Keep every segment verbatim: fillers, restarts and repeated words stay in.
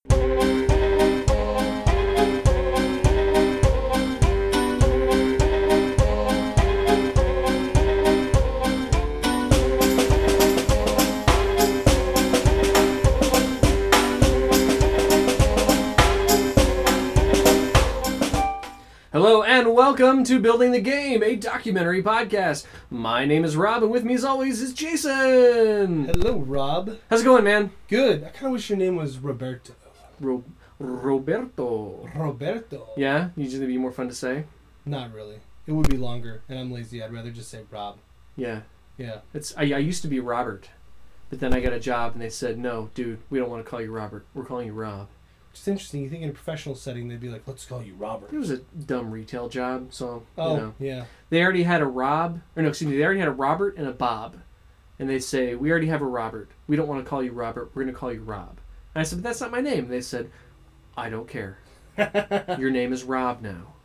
Hello and welcome to Building the Game, a documentary podcast. My name is Rob, and with me as always is Jason. Hello, Rob. How's it going, man? Good. I kind of wish your name was Roberto. Ro- Roberto. Roberto. Yeah? You just think it'd be more fun to say? Not really. It would be longer, and I'm lazy. I'd rather just say Rob. Yeah. Yeah. It's I, I used to be Robert, but then I got a job and they said, no, dude, we don't want to call you Robert. We're calling you Rob. It's interesting. You think in a professional setting they'd be like, let's call you Robert. It was a dumb retail job, so, Oh, you know. yeah. They already had a Rob, or no, excuse me, they already had a Robert and a Bob. And they say, we already have a Robert. We don't want to call you Robert. We're going to call you Rob. And I said, but that's not my name. And they said, I don't care. Your name is Rob now.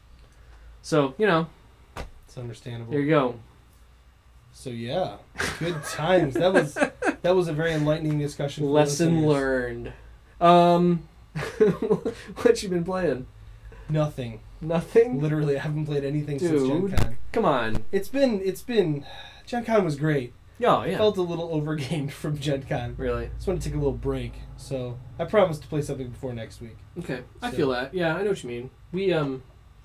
So, you know. It's understandable. There you go. So, yeah. Good times. That was that was a very enlightening discussion. For Lesson listeners. learned. Um, what you been playing? Nothing. Nothing? Literally, I haven't played anything Dude, since Gen Con. Come on. It's been, it's been, Gen Con was great. Oh, yeah. Felt a little overgamed from Gen Con. Really? Just want to take a little break. So, I promised to play something before next week. Okay. I So- feel that. Yeah, I know what you mean. We, um...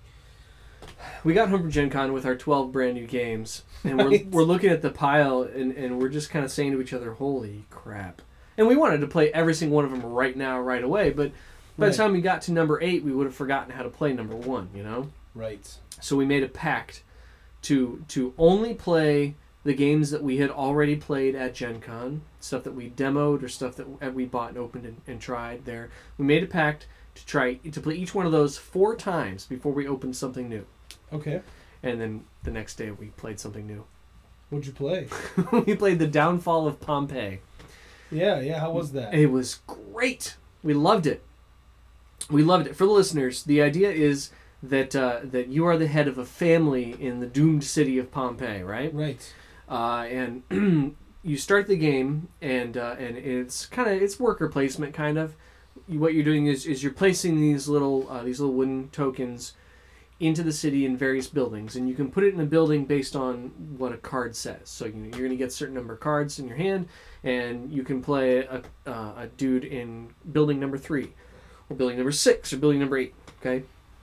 We got home from Gen Con with our twelve brand new games, and we're, Right. we're looking at the pile, and, and we're just kind of saying to each other, holy crap. And we wanted to play every single one of them right now, right away, but by Right. the time we got to number eight, we would have forgotten how to play number one, you know? Right. So we made a pact to to only play the games that we had already played at Gen Con, stuff that we demoed or stuff that we bought and opened and, and tried there. We made a pact to try to play each one of those four times before we opened something new. Okay. And then the next day we played something new. What'd you play? We played The Downfall of Pompeii. Yeah, yeah. How was that? It was great. We loved it. We loved it. For the listeners, the idea is that uh, that you are the head of a family in the doomed city of Pompeii, right? Right. Uh, and you start the game, and uh, and it's kind of it's worker placement, kind of. What you're doing is, is you're placing these little uh, these little wooden tokens into the city in various buildings, and you can put it in a building based on what a card says. So you know, you're going to get a certain number of cards in your hand, and you can play a uh, a dude in building number three, or building number six, or building number eight. Okay.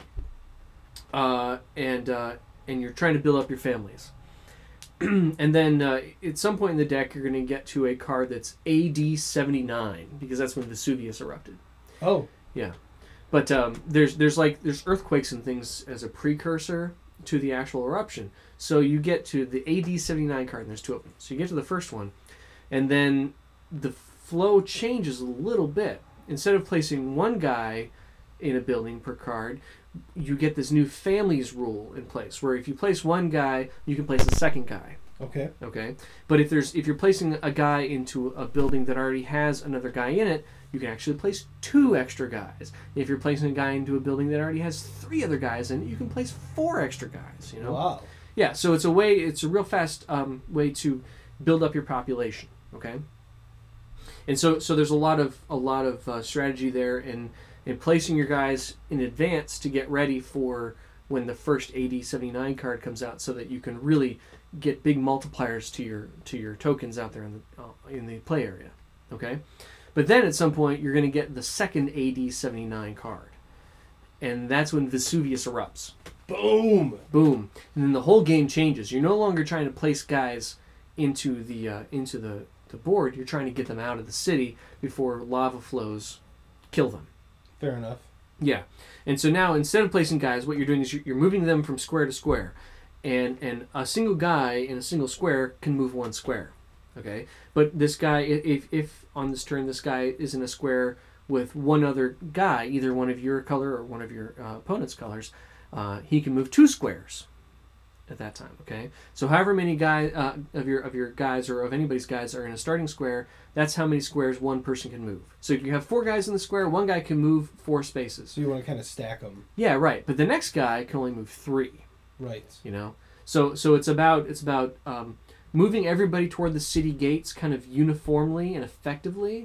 Uh, and uh, and you're trying to build up your families. And then uh, at some point in the deck, you're going to get to a card that's A D seventy-nine, because that's when Vesuvius erupted. Oh. Yeah. But um, there's there's like there's earthquakes and things as a precursor to the actual eruption. So you get to the A D seventy-nine card, and there's two of them. So you get to the first one, and then the flow changes a little bit. Instead of placing one guy in a building per card, you get this new families rule in place, where if you place one guy, you can place a second guy. Okay. Okay, but if there's if you're placing a guy into a building that already has another guy in it, you can actually place two extra guys. If you're placing a guy into a building that already has three other guys in it, you can place four extra guys. You know. Wow. Yeah, so it's a way. It's a real fast um, way to build up your population. Okay. And so so there's a lot of a lot of uh, strategy there in in placing your guys in advance to get ready for when the first A D seventy-nine card comes out, so that you can really get big multipliers to your to your tokens out there in the uh, in the play area. Okay, but then at some point you're going to get the second A D seventy-nine card, and that's when Vesuvius erupts. Boom. Boom, and then the whole game changes. You're no longer trying to place guys into the uh, into the, the board. You're trying to get them out of the city before lava flows kill them. Fair enough. Yeah, and so now instead of placing guys, what you're doing is you're, you're moving them from square to square, and and a single guy in a single square can move one square, okay. But this guy, if if on this turn this guy is in a square with one other guy, either one of your color or one of your uh, opponent's colors, uh, he can move two squares at that time, okay. So however many guys uh, of your of your guys or of anybody's guys are in a starting square, that's how many squares one person can move. So if you have four guys in the square, one guy can move four spaces. So you want to kind of stack them. Yeah, right. But the next guy can only move three. Right. You know, so so it's about it's about um, moving everybody toward the city gates kind of uniformly and effectively,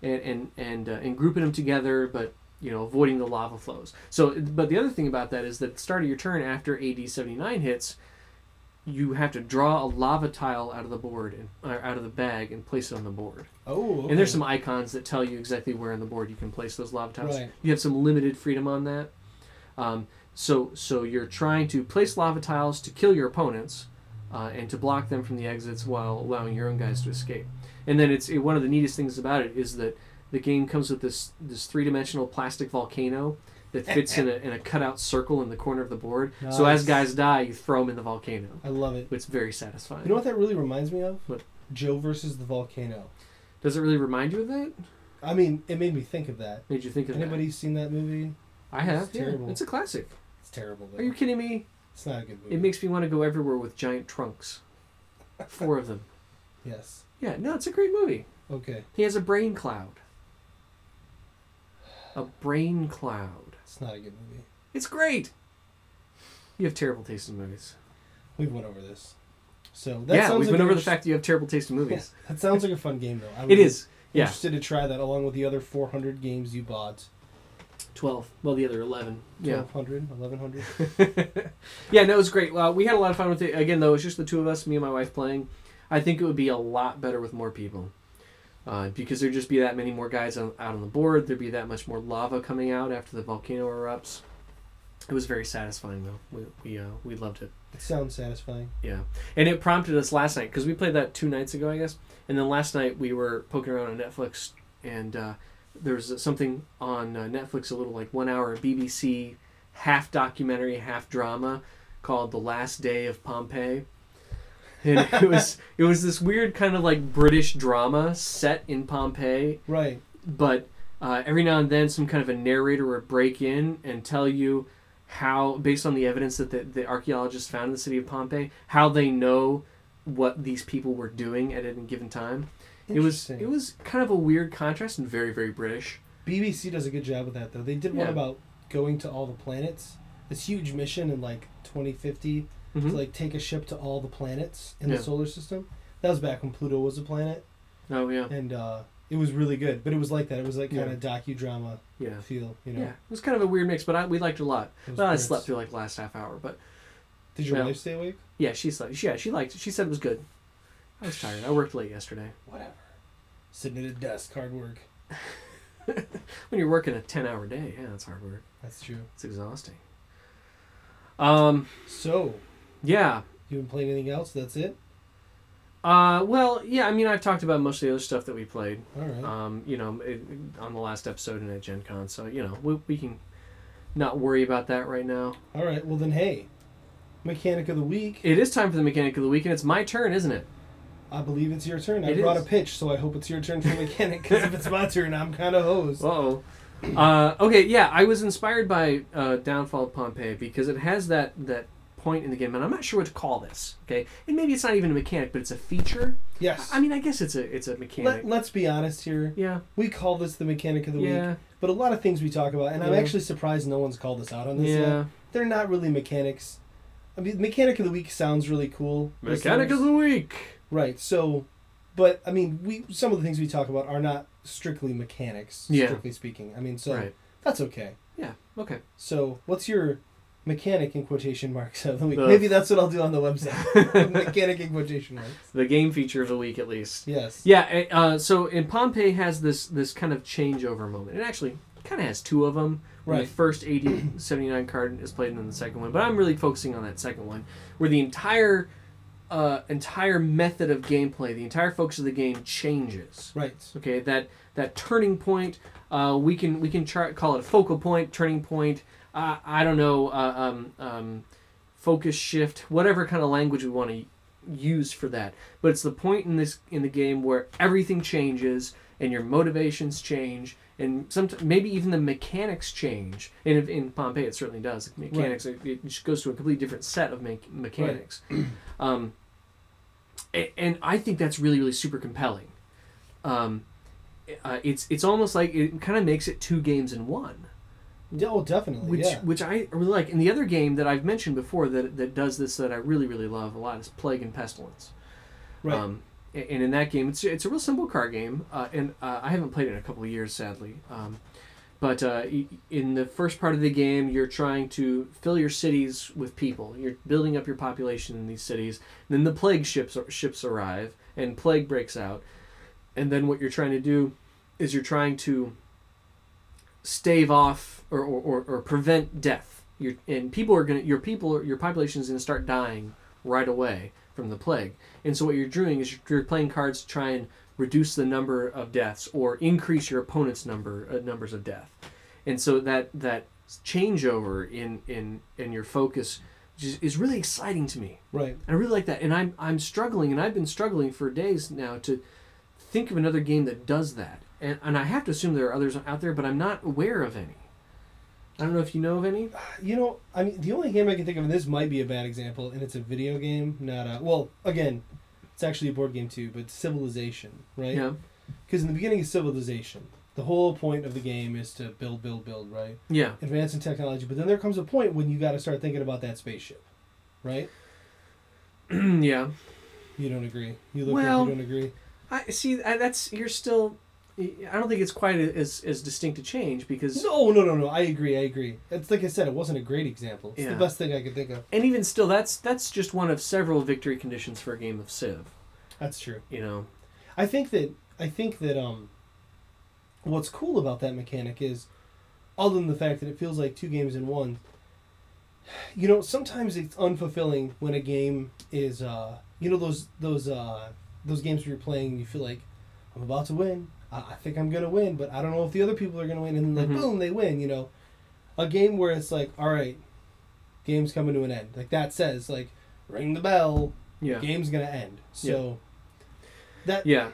and and and, uh, and grouping them together, but you know, avoiding the lava flows. So, but the other thing about that is that at the start of your turn, after A D seventy-nine hits, you have to draw a lava tile out of the board and uh, out of the bag and place it on the board. Oh, okay. And there's some icons that tell you exactly where on the board you can place those lava tiles. Right. You have some limited freedom on that. Um, so, so you're trying to place lava tiles to kill your opponents uh, and to block them from the exits while allowing your own guys to escape. And then it's it, one of the neatest things about it is that the game comes with this this three dimensional plastic volcano that fits in a in a cutout circle in the corner of the board. Nice. So as guys die, you throw them in the volcano. I love it. It's very satisfying. You know what that really reminds me of? What? Joe versus the volcano. Does it really remind you of that? I mean, it made me think of that. Made you think of Anybody that? seen that movie? I have. It's Yeah, terrible. it's a classic. It's terrible. Though. Are you kidding me? It's not a good movie. It makes me want to go everywhere with giant trunks. Four of them. Yes. Yeah, no, it's a great movie. Okay. He has a brain cloud. A brain cloud. It's not a good movie. It's great. You have terrible taste in movies. We've went over this. So that Yeah, sounds we've like been a- over the fact that you have terrible taste in movies. That sounds like a fun game, though. I would It be is. Yeah. Interested to try that along with the other four hundred games you bought. twelve. Well, the other eleven. Yeah. twelve hundred, eleven hundred. Yeah, no, it was great. Well, we had a lot of fun with it. Again, though, it's just the two of us, me and my wife playing. I think it would be a lot better with more people. Uh, because there'd just be that many more guys on, out on the board. There'd be that much more lava coming out after the volcano erupts. It was very satisfying, though. We we, uh, we loved it. It sounds satisfying. Yeah. And it prompted us last night, because we played that two nights ago, I guess. And then last night we were poking around on Netflix, and uh, there was something on uh, Netflix, a little like one hour B B C half documentary, half drama called The Last Day of Pompeii. And it was it was this weird kind of like British drama set in Pompeii, Right. but uh, every now and then some kind of a narrator would break in and tell you how, based on the evidence that the, the archaeologists found in the city of Pompeii, how they know what these people were doing at any given time. It was Interesting. it was kind of a weird contrast and very, very British. B B C does a good job with that, though. They did one Yeah. about going to all the planets. This huge mission in like twenty fifty Mhm. to like take a ship to all the planets in Yeah. the solar system. That was back when Pluto was a planet, Oh, yeah. and uh, it was really good. But it was like that. It was like kind Yeah. of docudrama Yeah. feel, you know. Yeah. It was kind of a weird mix, but I, we liked it a lot. It was Well, I Brits. slept through like the last half hour, but Did your Well, wife stay awake? yeah, she slept. Yeah, she liked it. She said it was good. I was tired. I worked late yesterday. Whatever. Sitting at a desk, hard work. When you're working a ten-hour day, yeah, that's hard work. That's true. It's exhausting. Um, So, yeah. you been playing anything else? That's it. Uh, well, yeah. I mean, I've talked about most of the other stuff that we played. All right. Um, you know, it, on the last episode and at Gen Con, so you know, we we can not worry about that right now. All right. Well then, hey, mechanic of the week. It is time for the mechanic of the week, and it's my turn, isn't it? I believe it's your turn. I It brought is. a pitch, so I hope it's your turn for mechanic. Because if it's my turn, I'm kind of hosed. Uh-oh. Uh Okay, yeah, I was inspired by uh, Downfall of Pompeii because it has that that point in the game, and I'm not sure what to call this. Okay, and maybe it's not even a mechanic, but it's a feature. Yes. I mean, I guess it's a it's a mechanic. Let, let's be honest here. Yeah. We call this the mechanic of the Yeah. week, but a lot of things we talk about, and I'm Yeah. actually surprised no one's called us out on this Yeah. yet. They're not really mechanics. I mean, mechanic of the week sounds really cool. Mechanic listeners. of the week. Right. So, but I mean, we some of the things we talk about are not strictly mechanics, Yeah. strictly speaking. I mean, so Right. that's okay. Yeah. Okay. So, what's your mechanic in quotation marks of the week? Ugh. Maybe that's what I'll do on the website. Mechanic in quotation marks. The game feature of the week, at least. Yes. Yeah. Uh, so, in Pompeii has this this kind of changeover moment. It actually kind of has two of them. Where Right. The first A D seventy-nine card is played, and then the second one. But I'm really focusing on that second one, where the entire uh, entire method of gameplay, the entire focus of the game changes. Right. Okay, that that turning point, uh, we can we can chart, call it a focal point, turning point. Uh, I don't know, uh, um, um, focus shift, whatever kind of language we want to use for that. But it's the point in this in the game where everything changes and your motivations change, and sometimes maybe even the mechanics change. And if, in Pompeii, it certainly does. The mechanics it, it just goes to a completely different set of me- mechanics. um, a- and I think that's really really super compelling. Um, uh, it's it's almost like it kind of makes it two games in one, Yeah, oh, definitely. which yeah. which I really like. And the other game that I've mentioned before that that does this that I really really love a lot is Plague and Pestilence. Right. Um, and in that game, it's it's a real simple card game, uh, and uh, I haven't played it in a couple of years, sadly. Um, but uh, in the first part of the game, you're trying to fill your cities with people. You're building up your population in these cities. Then the plague ships ships arrive, and plague breaks out. And then what you're trying to do is you're trying to stave off or, or, or, or prevent death. You're, and people are gonna your people your population is gonna start dying right away from the plague. And so what you're doing is you're, you're playing cards to try and reduce the number of deaths or increase your opponent's number uh, numbers of death. And so that that changeover in in in your focus is, is really exciting to me. Right. I really like that, and I'm I'm struggling, and I've been struggling for days now to think of another game that does that. And and I have to assume there are others out there, but I'm not aware of any. I don't know if you know of any. You know, I mean, the only game I can think of, and this might be a bad example, and it's a video game, not a... Well, again, it's actually a board game too, but Civilization, right? Yeah. Because in the beginning of Civilization, the whole point of the game is to build, build, build, right? Yeah. Advance in technology. But then there comes a point when you got to start thinking about that spaceship, right? Yeah. You don't agree. You look Well, like you don't agree. I see. I, that's you're still. I don't think it's quite as as distinct a change because. No, no, no, no. I agree. I agree. It's like I said. It wasn't a great example. It's Yeah. the best thing I could think of. And even still, that's that's just one of several victory conditions for a game of Civ. That's true. You know. I think that I think that um. What's cool about that mechanic is, other than the fact that it feels like two games in one. You know, sometimes it's unfulfilling when a game is, uh, you know, those those uh, those games where you're playing and you feel like I'm about to win. I, I think I'm gonna win, but I don't know if the other people are gonna win. And then like Mhm. boom, they win. You know, a game where it's like, all right, game's coming to an end. Like that says like, ring the bell. Yeah. Game's gonna end. So that Yeah.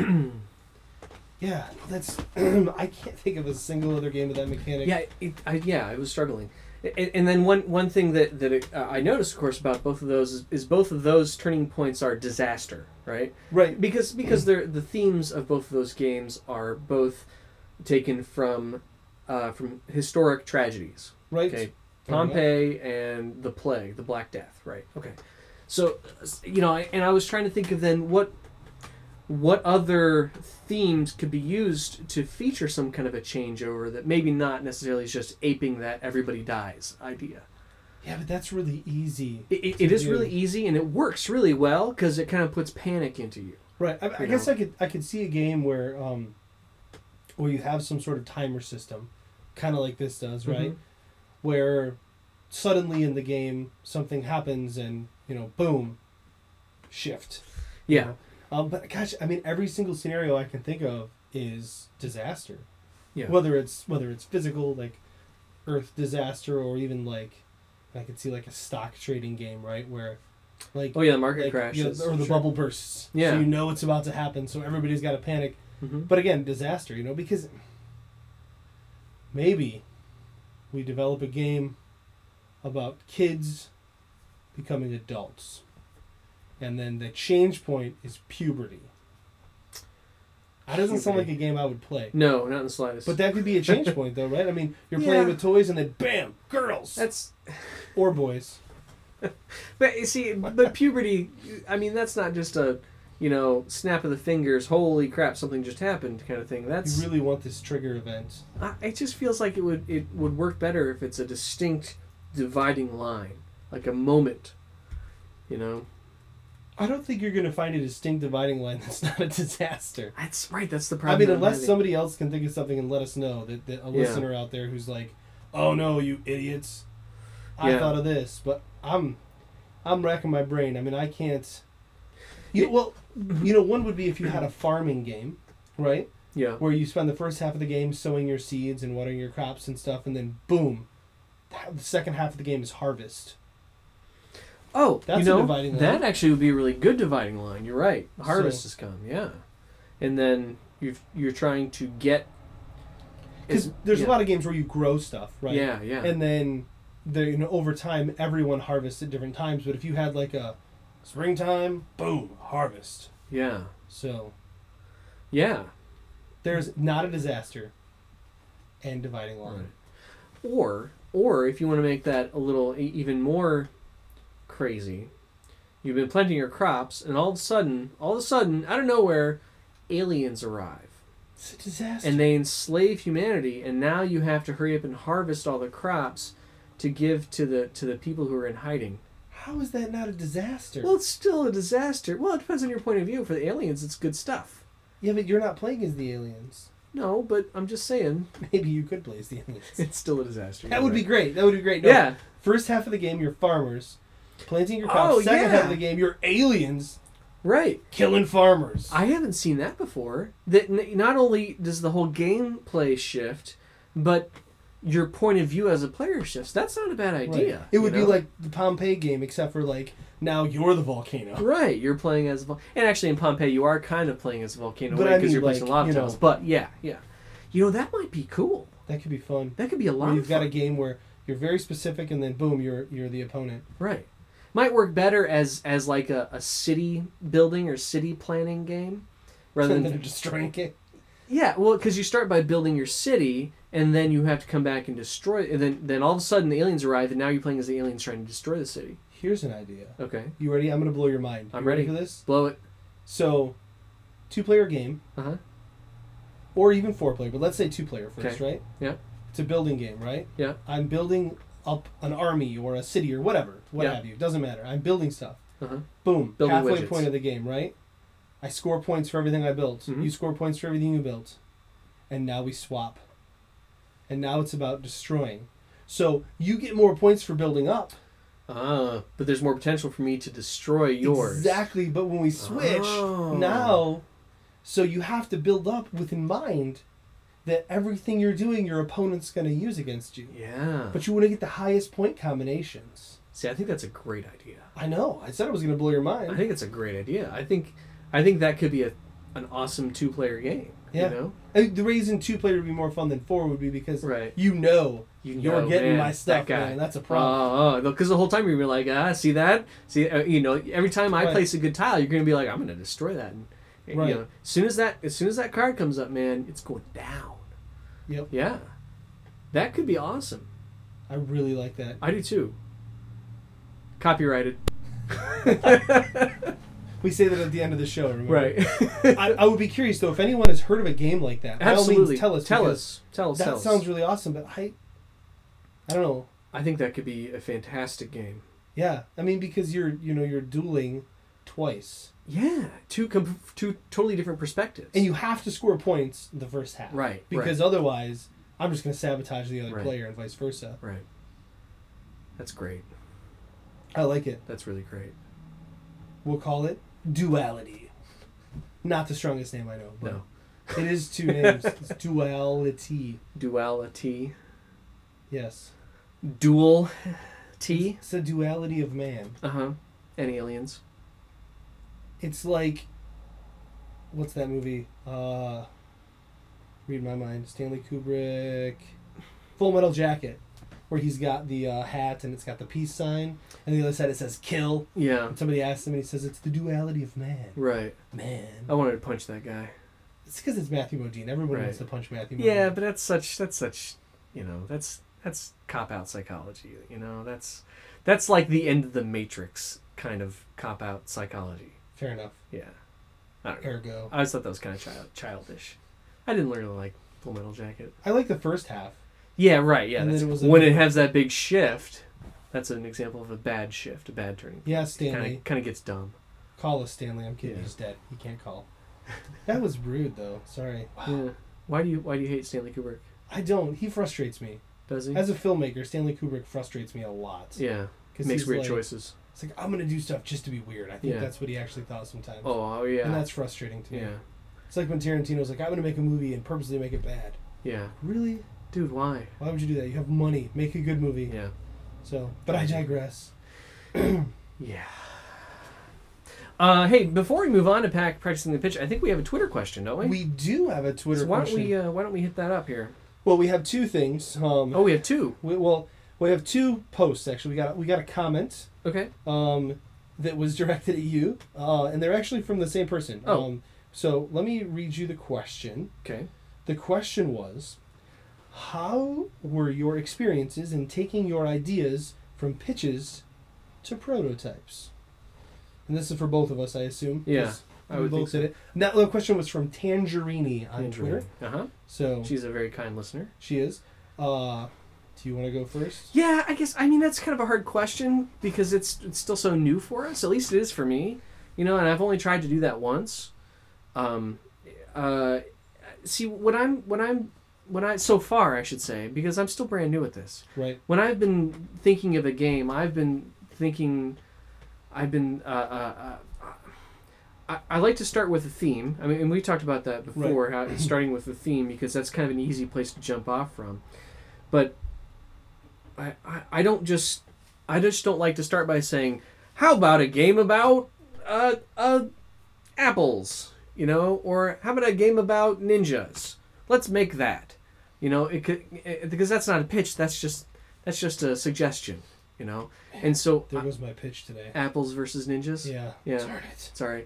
yeah, that's I can't think of a single other game with that mechanic. Yeah. It, I, yeah. I was struggling. And, and then one one thing that that it, uh, I noticed, of course, about both of those is, is both of those turning points are disaster, right? Right. Because because they're the themes of both of those games are both taken from uh, from historic tragedies. Right. Okay, Fair enough. Pompeii and the plague, the Black Death. Right. Okay. So you know, and I was trying to think of then what what other themes could be used to feature some kind of a changeover that maybe not necessarily is just aping that everybody dies idea. Yeah, but that's really easy. It, it, to it is do. really easy and it works really well because it kind of puts panic into you. Right. I, I You guess know. I could I could see a game where um where you have some sort of timer system, kind of like this does, right? Mhm. Where suddenly in the game something happens and you know boom, shift. you Yeah. know? Um, but gosh, I mean, every single scenario I can think of is disaster. Yeah. Whether it's whether it's physical, like Earth disaster, or even like I could see like a stock trading game, right, where like Oh yeah, the market like, you know, crashes. or the Sure. bubble bursts. Yeah. So you know it's about to happen, so everybody's got to panic. Mhm. But again, disaster, you know, because maybe we develop a game about kids becoming adults. And then the change point is puberty. That doesn't sound like Puberty. a game I would play. No, not in the slightest. But that could be a change point, though, right? I mean, you're Yeah. playing with toys and then bam, girls that's. or boys. But you see, but puberty. I mean, that's not just a, you know, snap of the fingers. Holy crap! Something just happened, kind of thing. That's. You really want this trigger event. I, it just feels like it would it would work better if it's a distinct dividing line, like a moment. You know. I don't think you're going to find a distinct dividing line that's not a disaster. That's right. That's the I problem. mean, I'm unless having. somebody else can think of something and let us know that, that a Yeah. listener out there who's like, "Oh no, you idiots! I Yeah. thought of this," but I'm, I'm racking my brain. I mean, I can't. You know, well, you know, one would be if you had a farming game, right? Yeah. Where you spend the first half of the game sowing your seeds and watering your crops and stuff, and then boom, the second half of the game is harvest. Oh, That's you a know, dividing line. that actually would be a really good dividing line. You're right. Harvest So- has come. Yeah. And then you you're trying to get. Because there's yeah. a lot of games where you grow stuff, right? Yeah. Yeah. And then, there, you know, over time, everyone harvests at different times. But if you had like a springtime, boom, harvest. yeah. So Yeah. there's not a disaster and dividing line. Or or if you want to make that a little e- even more crazy, You've been planting your crops, and all of a sudden, all of a sudden, out of nowhere, aliens arrive. It's a disaster. And they enslave humanity, and now you have to hurry up and harvest all the crops to give to the to the people who are in hiding. How is that not a disaster? Well, it's still a disaster. Well, it depends on your point of view. For the aliens, it's good stuff. Yeah, but you're not playing as the aliens. No, but I'm just saying. Maybe you could play as the aliens. It's still a disaster. That would be great. That would be great. No, yeah. First half of the game, you're farmers planting your crops. Oh, Second yeah. half of the game, you're aliens Right. killing farmers. I haven't seen that before. That n- not only does the whole gameplay shift, but your point of view as a player shifts. That's not a bad idea. Right. It would you know? be like the Pompeii game, except for like now you're the volcano. Right, you're playing as a vol- and actually in Pompeii you are kind of playing as a volcano But because I mean, you're placing like, lava you tiles. know- But yeah, yeah, you know that might be cool. That could be fun. That could be a lot. Where of you've got fun. a game where you're very specific, and then boom, you're you're the opponent. Right. Might work better as as like a, a city building or city planning game, rather And than then destroying it. yeah. Well, because you start by building your city, and then you have to come back and destroy. And then then all of a sudden the aliens arrive, and now you're playing as the aliens trying to destroy the city. Here's an idea. Okay, You ready? I'm gonna blow your mind. I'm You ready ready. for this. blow it. So, two player game, Uh huh. or even four player, but let's say two player first, Okay. right? Yeah. It's a building game, right? Yeah. I'm building up an army or a city or whatever, what Yeah. have you. Doesn't matter. I'm building stuff. Uh huh. Boom. Building Halfway widgets. point of the game, right? I score points for everything I built. Mhm. You score points for everything you built. And now we swap. And now it's about destroying. So you get more points for building up. Ah, but there's more potential for me to destroy yours. Exactly. But when we switch, Oh. now, so you have to build up with in mind that everything you're doing, your opponent's going to use against you. Yeah. But you want to get the highest point combinations. See, I think that's a great idea. I know. I said it was going to blow your mind. I think it's a great idea. I think, I think that could be a, an awesome two-player game. Yeah. You know. I think the reason two player would be more fun than four would be because Right. you know You you're know, getting man, my stuff, that guy. man. That's a problem. Oh, because the whole time you're gonna be like, ah, see that? See, uh, you know, every time I Right. place a good tile, you're gonna be like, I'm gonna destroy that. And, Right. You know, as soon as that, as soon as that card comes up, man, it's going down. Yep. Yeah. That could be awesome. I really like that. I do too. Copyrighted. We say that at the end of the show, remember? Right. I, I would be curious though if anyone has heard of a game like that. By all Absolutely. means, tell us. Tell because us. Tell us. That tell us. sounds really awesome, but I, I don't know. I think that could be a fantastic game. Yeah, I mean because you're you know you're dueling twice, Yeah, two com- two totally different perspectives. and you have to score points in the first half, Right, Because otherwise, I'm just going to sabotage the other Right. player and vice versa. right. That's great. I like it. That's really great. We'll call it Duality. Not the strongest name I know, but No. it is two names. It's Duality. Duality. Yes. Dual T. It's the duality of man. Uh huh. And aliens. It's like, what's that movie? Uh, read my mind. Stanley Kubrick. Full Metal Jacket, where he's got the uh, hat and it's got the peace sign, and the other side it says kill. Yeah. And somebody asks him, and he says it's the duality of man. Right. Man. I wanted to punch that guy. It's because it's Matthew Modine. Everyone Right. wants to punch Matthew Modine. Yeah, but that's such that's such you know that's that's cop out psychology. You know that's that's like the end of the Matrix kind of cop out psychology. Fair enough. Yeah. I don't know. Ergo. I always thought that was kind of child, childish. I didn't really like Full Metal Jacket. I like the first half. Yeah, right. Yeah, And then that's, it was a when it bit- has that big shift. That's an example of a bad shift, a bad turning. Yeah, Kind Stanley. of kind of gets dumb. Call us Stanley. I'm kidding. Yeah. He's dead. He can't call. That was rude, though. Sorry. Yeah. Why do you Why do you hate Stanley Kubrick? I don't. He frustrates me. Does he? As a filmmaker, Stanley Kubrick frustrates me a lot. yeah. 'Cause Makes he's weird like, choices. It's like, I'm going to do stuff just to be weird. I think Yeah. that's what he actually thought sometimes. Oh, oh yeah. And that's frustrating to me. yeah. It's like when Tarantino's like, I'm going to make a movie and purposely make it bad. Yeah. Really? Dude, why? Why would you do that? You have money. Make a good movie. Yeah. So, but I digress. Yeah. Uh, hey, before we move on to pack practicing the pitch, I think we have a Twitter question, don't we? We do have a Twitter so why question. don't we uh, Why don't we hit that up here? Well, we have two things. Um, Oh, we have two. we, well, we have two posts actually. We got we got a comment Okay. um, that was directed at you, uh, and they're actually from the same person. Oh. Um, so let me read you the question. Okay. The question was, how were your experiences in taking your ideas from pitches to prototypes? And this is for both of us, I assume. Yeah, 'cause I we would both think so. did it. Now, the question was from Tangerini on Twitter. Uh huh. So She's a very kind listener. she is. Uh, do you want to go first? Yeah, I guess. I mean, that's kind of a hard question because it's it's still so new for us. At least it is for me, you know. And I've only tried to do that once. Um, uh, see, when I'm when I'm when I so far I should say, because I'm still brand new at this. Right. When I've been thinking of a game, I've been thinking, I've been. Uh, uh, uh, I, I like to start with a theme. I mean, and we talked about that before, Right. how starting with the theme because that's kind of an easy place to jump off from. But I, I, I don't just I just don't like to start by saying, how about a game about uh, uh, apples, you know, or how about a game about ninjas? Let's make that, you know, it could it, because that's not a pitch. That's just that's just a suggestion, you know. And so There goes my pitch today. apples versus ninjas. Yeah. Yeah. Darn it. Sorry.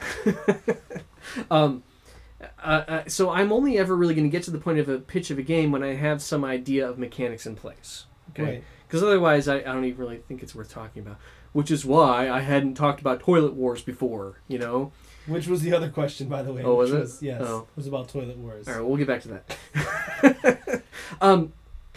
um, uh, uh, so I'm only ever really going to get to the point of a pitch of a game when I have some idea of mechanics in place. Okay. Right. Because otherwise, I, I don't even really think it's worth talking about. Which is why I hadn't talked about Toilet Wars before. You know. Which was the other question, by the way. Oh, was which it? Was, yes. Oh. It was about Toilet Wars. All right, we'll get back to that. um.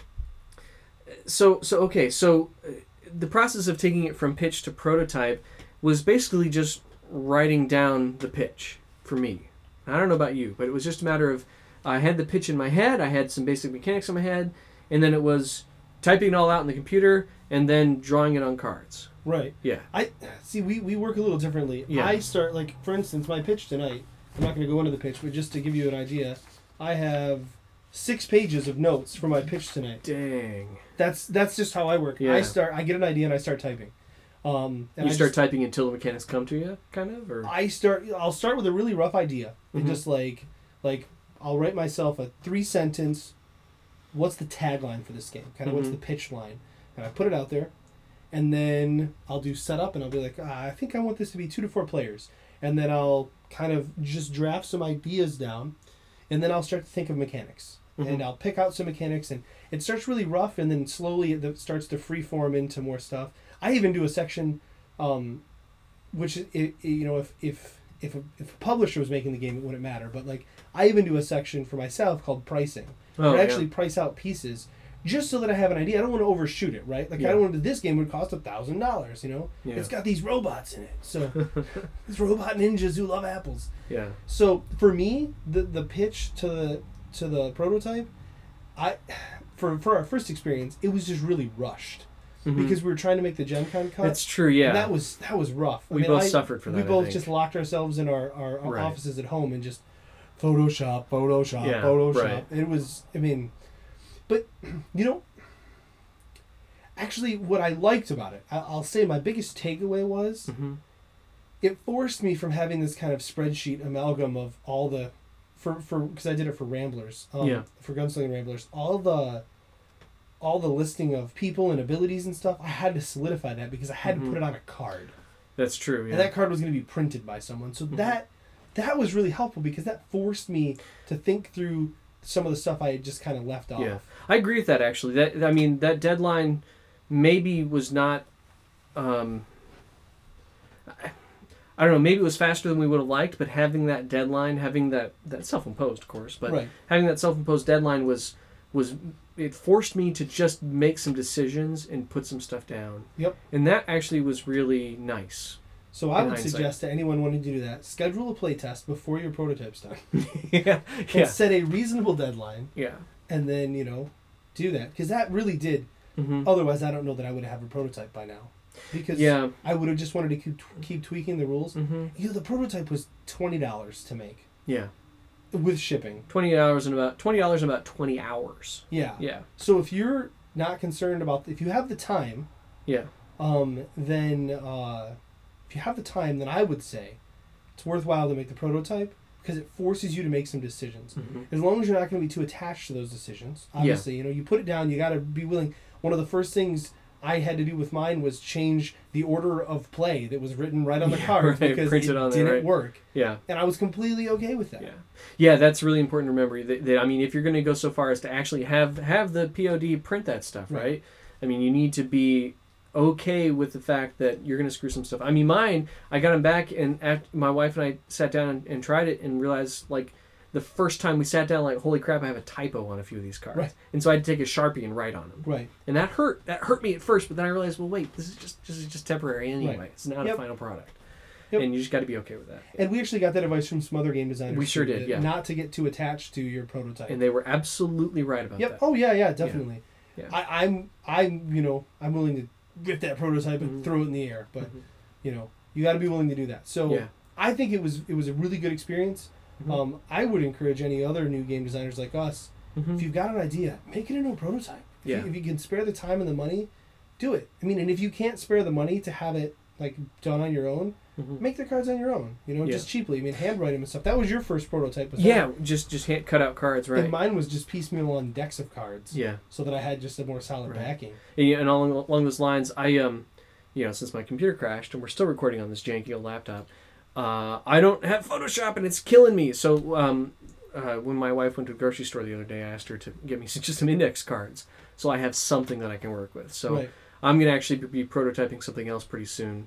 So so okay so uh, the process of taking it from pitch to prototype was basically just writing down the pitch for me. I don't know about you, but it was just a matter of I had the pitch in my head, I had some basic mechanics in my head, and then it was typing it all out in the computer and then drawing it on cards. Right. Yeah. I see. We, we work a little differently. Yeah. I start like, for instance, my pitch tonight. I'm not going to go into the pitch, but just to give you an idea, I have six pages of notes for my pitch tonight. Dang. That's that's just how I work. Yeah. I start. I get an idea and I start typing. Um, and You I start just, typing until the mechanics come to you, kind of, or I start. I'll start with a really rough idea and Mhm. just like like I'll write myself a three sentence. What's the tagline for this game? Kind of what's Mhm. the pitch line? And I put it out there, and then I'll do setup and I'll be like, ah, I think I want this to be two to four players, and then I'll kind of just draft some ideas down, and then I'll start to think of mechanics. Mhm. And I'll pick out some mechanics, and it starts really rough, and then slowly it starts to free form into more stuff. I even do a section, um, which it, it, you know, if if if a, if a publisher was making the game, it wouldn't matter. But like, I even do a section for myself called pricing, oh, where I yeah. actually price out pieces just so that I have an idea. I don't want to overshoot it, right? Like Yeah. I don't want to, this game would cost a thousand dollars. You know, Yeah. it's got these robots in it, so these robot ninjas who love apples. Yeah. So for me, the the pitch to the to the prototype, I for for our first experience, it was just really rushed Mhm. because we were trying to make the Gen Con cut. That's true. Yeah. And that was that was rough. I we mean, both I- suffered for that. We I both think. just locked ourselves in our, our, our Right. offices at home and just Photoshop, Photoshop, Yeah, Photoshop. right. It was, I mean, but you know, actually, what I liked about it, I, I'll say my biggest takeaway was Mhm. it forced me from having this kind of spreadsheet amalgam of all the, for for because I did it for Ramblers, um, Yeah. for Gunslinger Ramblers, all the, all the listing of people and abilities and stuff. I had to solidify that because I had Mhm. to put it on a card, That's true. Yeah. and that card was going to be printed by someone. So Mhm. that that was really helpful because that forced me to think through some of the stuff I had just kind of left off. Yeah, I agree with that actually. That I mean, that deadline maybe was not. Um, I, I don't know. Maybe it was faster than we would have liked, but having that deadline, having that that self-imposed, of course, but Right. having that self-imposed deadline was was it forced me to just make some decisions and put some stuff down. Yep. And that actually was really nice. So I In would hindsight. suggest to anyone wanting to do that, schedule a playtest before your prototype's done. yeah. And Yeah. set a reasonable deadline, Yeah. and then, you know, do that. Because that really did. hmm Otherwise, I don't know that I would have a prototype by now. Because Yeah. I would have just wanted to keep, keep tweaking the rules. hmm You know, the prototype was twenty dollars to make Yeah. with shipping. Twenty hours and about twenty dollars and about twenty hours. Yeah. Yeah. So if you're not concerned about, if you have the time, Yeah. um, then uh, if you have the time, then I would say it's worthwhile to make the prototype because it forces you to make some decisions. hmm As long as you're not going to be too attached to those decisions. Obviously, you know, you put it down, you got to be willing. One of the first things I had to do with mine was change the order of play that was written right on the Yeah, card right, because printed it on there, didn't right. work. Yeah. And I was completely okay with that. Yeah, yeah, that's really important to remember. That, that I mean, if you're going to go so far as to actually have have the P O D print that stuff, right? Right. I mean, you need to be okay with the fact that you're going to screw some stuff. I mean, mine, I got them back, and after my wife and I sat down and, and tried it and realized, like, the first time we sat down, like, holy crap, I have a typo on a few of these cards. Right. And so I had to take a Sharpie and write on them. Right. And that hurt. That hurt me at first, but then I realized, well, wait, this is just this is just temporary anyway. Right. It's not Yep. a final product. Yep. And you just got to be okay with that. And we actually got that advice from some other game designers. We sure too, did, that yeah. Not to get too attached to your prototype. And they were absolutely right about Yep. that. Oh yeah, yeah, definitely. Yeah. I, I'm, I'm, you know, I'm willing to rip that prototype and Mhm. throw it in the air, but Mhm. you know, you got to be willing to do that. So Yeah. I think it was it was a really good experience. Mhm. Um, I would encourage any other new game designers like us, Mhm. if you've got an idea, make it into a prototype. If, Yeah. you, if you can spare the time and the money, do it. I mean, and if you can't spare the money to have it like done on your own, Mhm. make the cards on your own. You know, Yeah. just cheaply. I mean, handwrite them and stuff. That was your first prototype. was Yeah, just just hand, cut out cards, right? And mine was just piecemeal on decks of cards. Yeah. So that I had just a more solid Right. backing. And, yeah, and along, along those lines, I um, you know, since my computer crashed and we're still recording on this janky old laptop, uh, I don't have Photoshop and it's killing me. So um, uh, when my wife went to a grocery store the other day, I asked her to get me some, just some index cards, so I have something that I can work with. So Right. I'm gonna actually be prototyping something else pretty soon,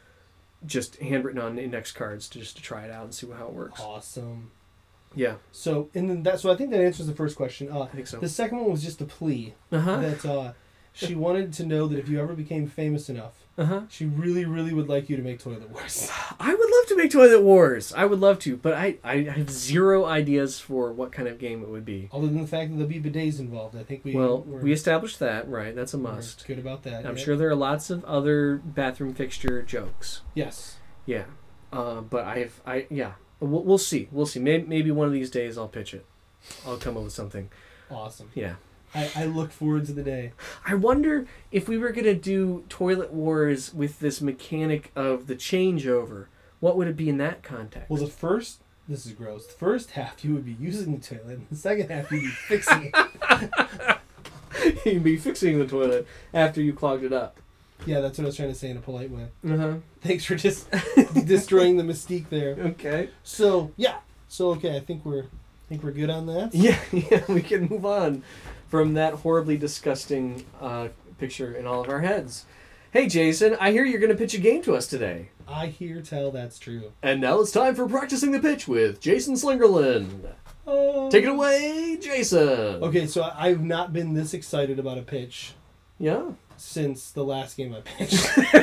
just handwritten on index cards to just to try it out and see how it works. Awesome. Yeah, So and then that so I think that answers the first question. Uh, I think so. the second one was just a plea Uh huh. that uh, she wanted to know that if you ever became famous enough, Uh huh. she really, really would like you to make Toilet Wars. I would love to make Toilet Wars. I would love to, but I, I have zero ideas for what kind of game it would be. Other than the fact that there'll be bidets involved, I think we Well, we're, we established that, right? That's a we're must. good about that. I'm yeah. sure there are lots of other bathroom fixture jokes. Yes. Yeah, uh, but I've, I yeah, we'll, we'll see. We'll see. Maybe, maybe one of these days I'll pitch it. I'll come up with something. Awesome. Yeah. I, I look forward to the day. I wonder if we were gonna do Toilet Wars with this mechanic of the changeover. What would it be in that context? Well, the first, this is gross, the first half you would be using the toilet, and the second half you'd be fixing it. You'd be fixing the toilet after you clogged it up. Yeah, that's what I was trying to say in a polite way. Uh huh. Thanks for just destroying the mystique there. Okay. So, yeah. So, okay, I think we're, I think we're good on that. Yeah, yeah, we can move on from that horribly disgusting uh, picture in all of our heads. Hey, Jason, I hear you're going to pitch a game to us today. I hear tell that's true. And now it's time for practicing the pitch with Jason Slingerland. Uh, Take it away, Jason. Okay, so I- I've not been this excited about a pitch Yeah. since the last game I pitched.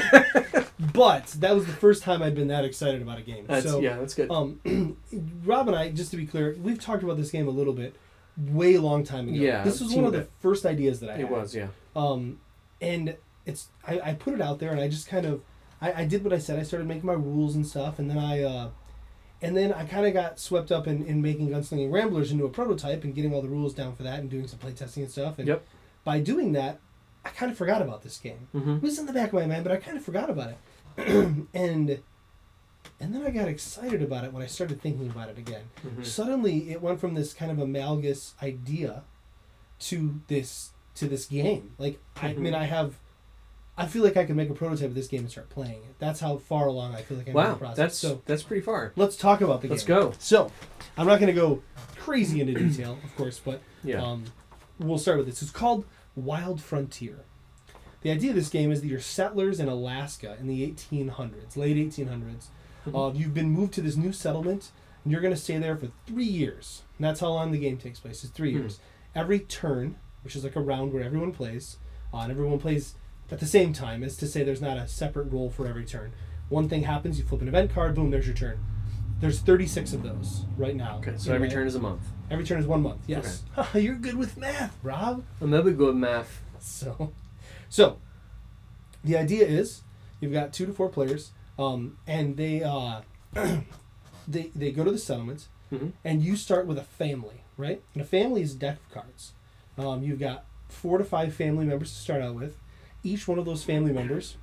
But that was the first time I'd been that excited about a game. That's, so, yeah, that's good. Um, Rob and I, just to be clear, we've talked about this game a little bit, way long time ago. Yeah, this was team one of of the it. first ideas that I had. It was, yeah. Um, and it's I, I put it out there, and I just kind of I, I did what I said. I started making my rules and stuff, and then I uh, and then I kind of got swept up in, in making Gunslinging Ramblers into a prototype and getting all the rules down for that and doing some playtesting and stuff. And Yep. by doing that, I kind of forgot about this game. Mm-hmm. It was in the back of my mind, but I kind of forgot about it. and and then I got excited about it when I started thinking about it again. Mm-hmm. Suddenly, it went from this kind of amalgamous idea to this to this game. Like, I Mhm. mean, I have, I feel like I can make a prototype of this game and start playing it. That's how far along I feel like I'm in Wow, the process. that's so that's pretty far. let's talk about the Let's game. go. So, I'm not going to go crazy into detail, of course, but Yeah. um, we'll start with this. It's called Wild Frontier. The idea of this game is that you're settlers in Alaska in the eighteen hundreds, late eighteen hundreds. Mhm. Uh, you've been moved to this new settlement, and you're going to stay there for three years. And that's how long the game takes place. It's three Hmm. years. Every turn, which is like a round where everyone plays, uh, and everyone plays at the same time, is to say there's not a separate roll for every turn. One thing happens, you flip an event card, boom, there's your turn. There's thirty-six of those right now. Okay, so in every my- turn is a month. Every turn is one month, yes. You're good with math, Rob. I'm never good at math. So, so the idea is you've got two to four players, um, and they uh, they they go to the settlement, Mm-hmm. and you start with a family, right? And a family is a deck of cards. Um, you've got four to five family members to start out with. Each one of those family members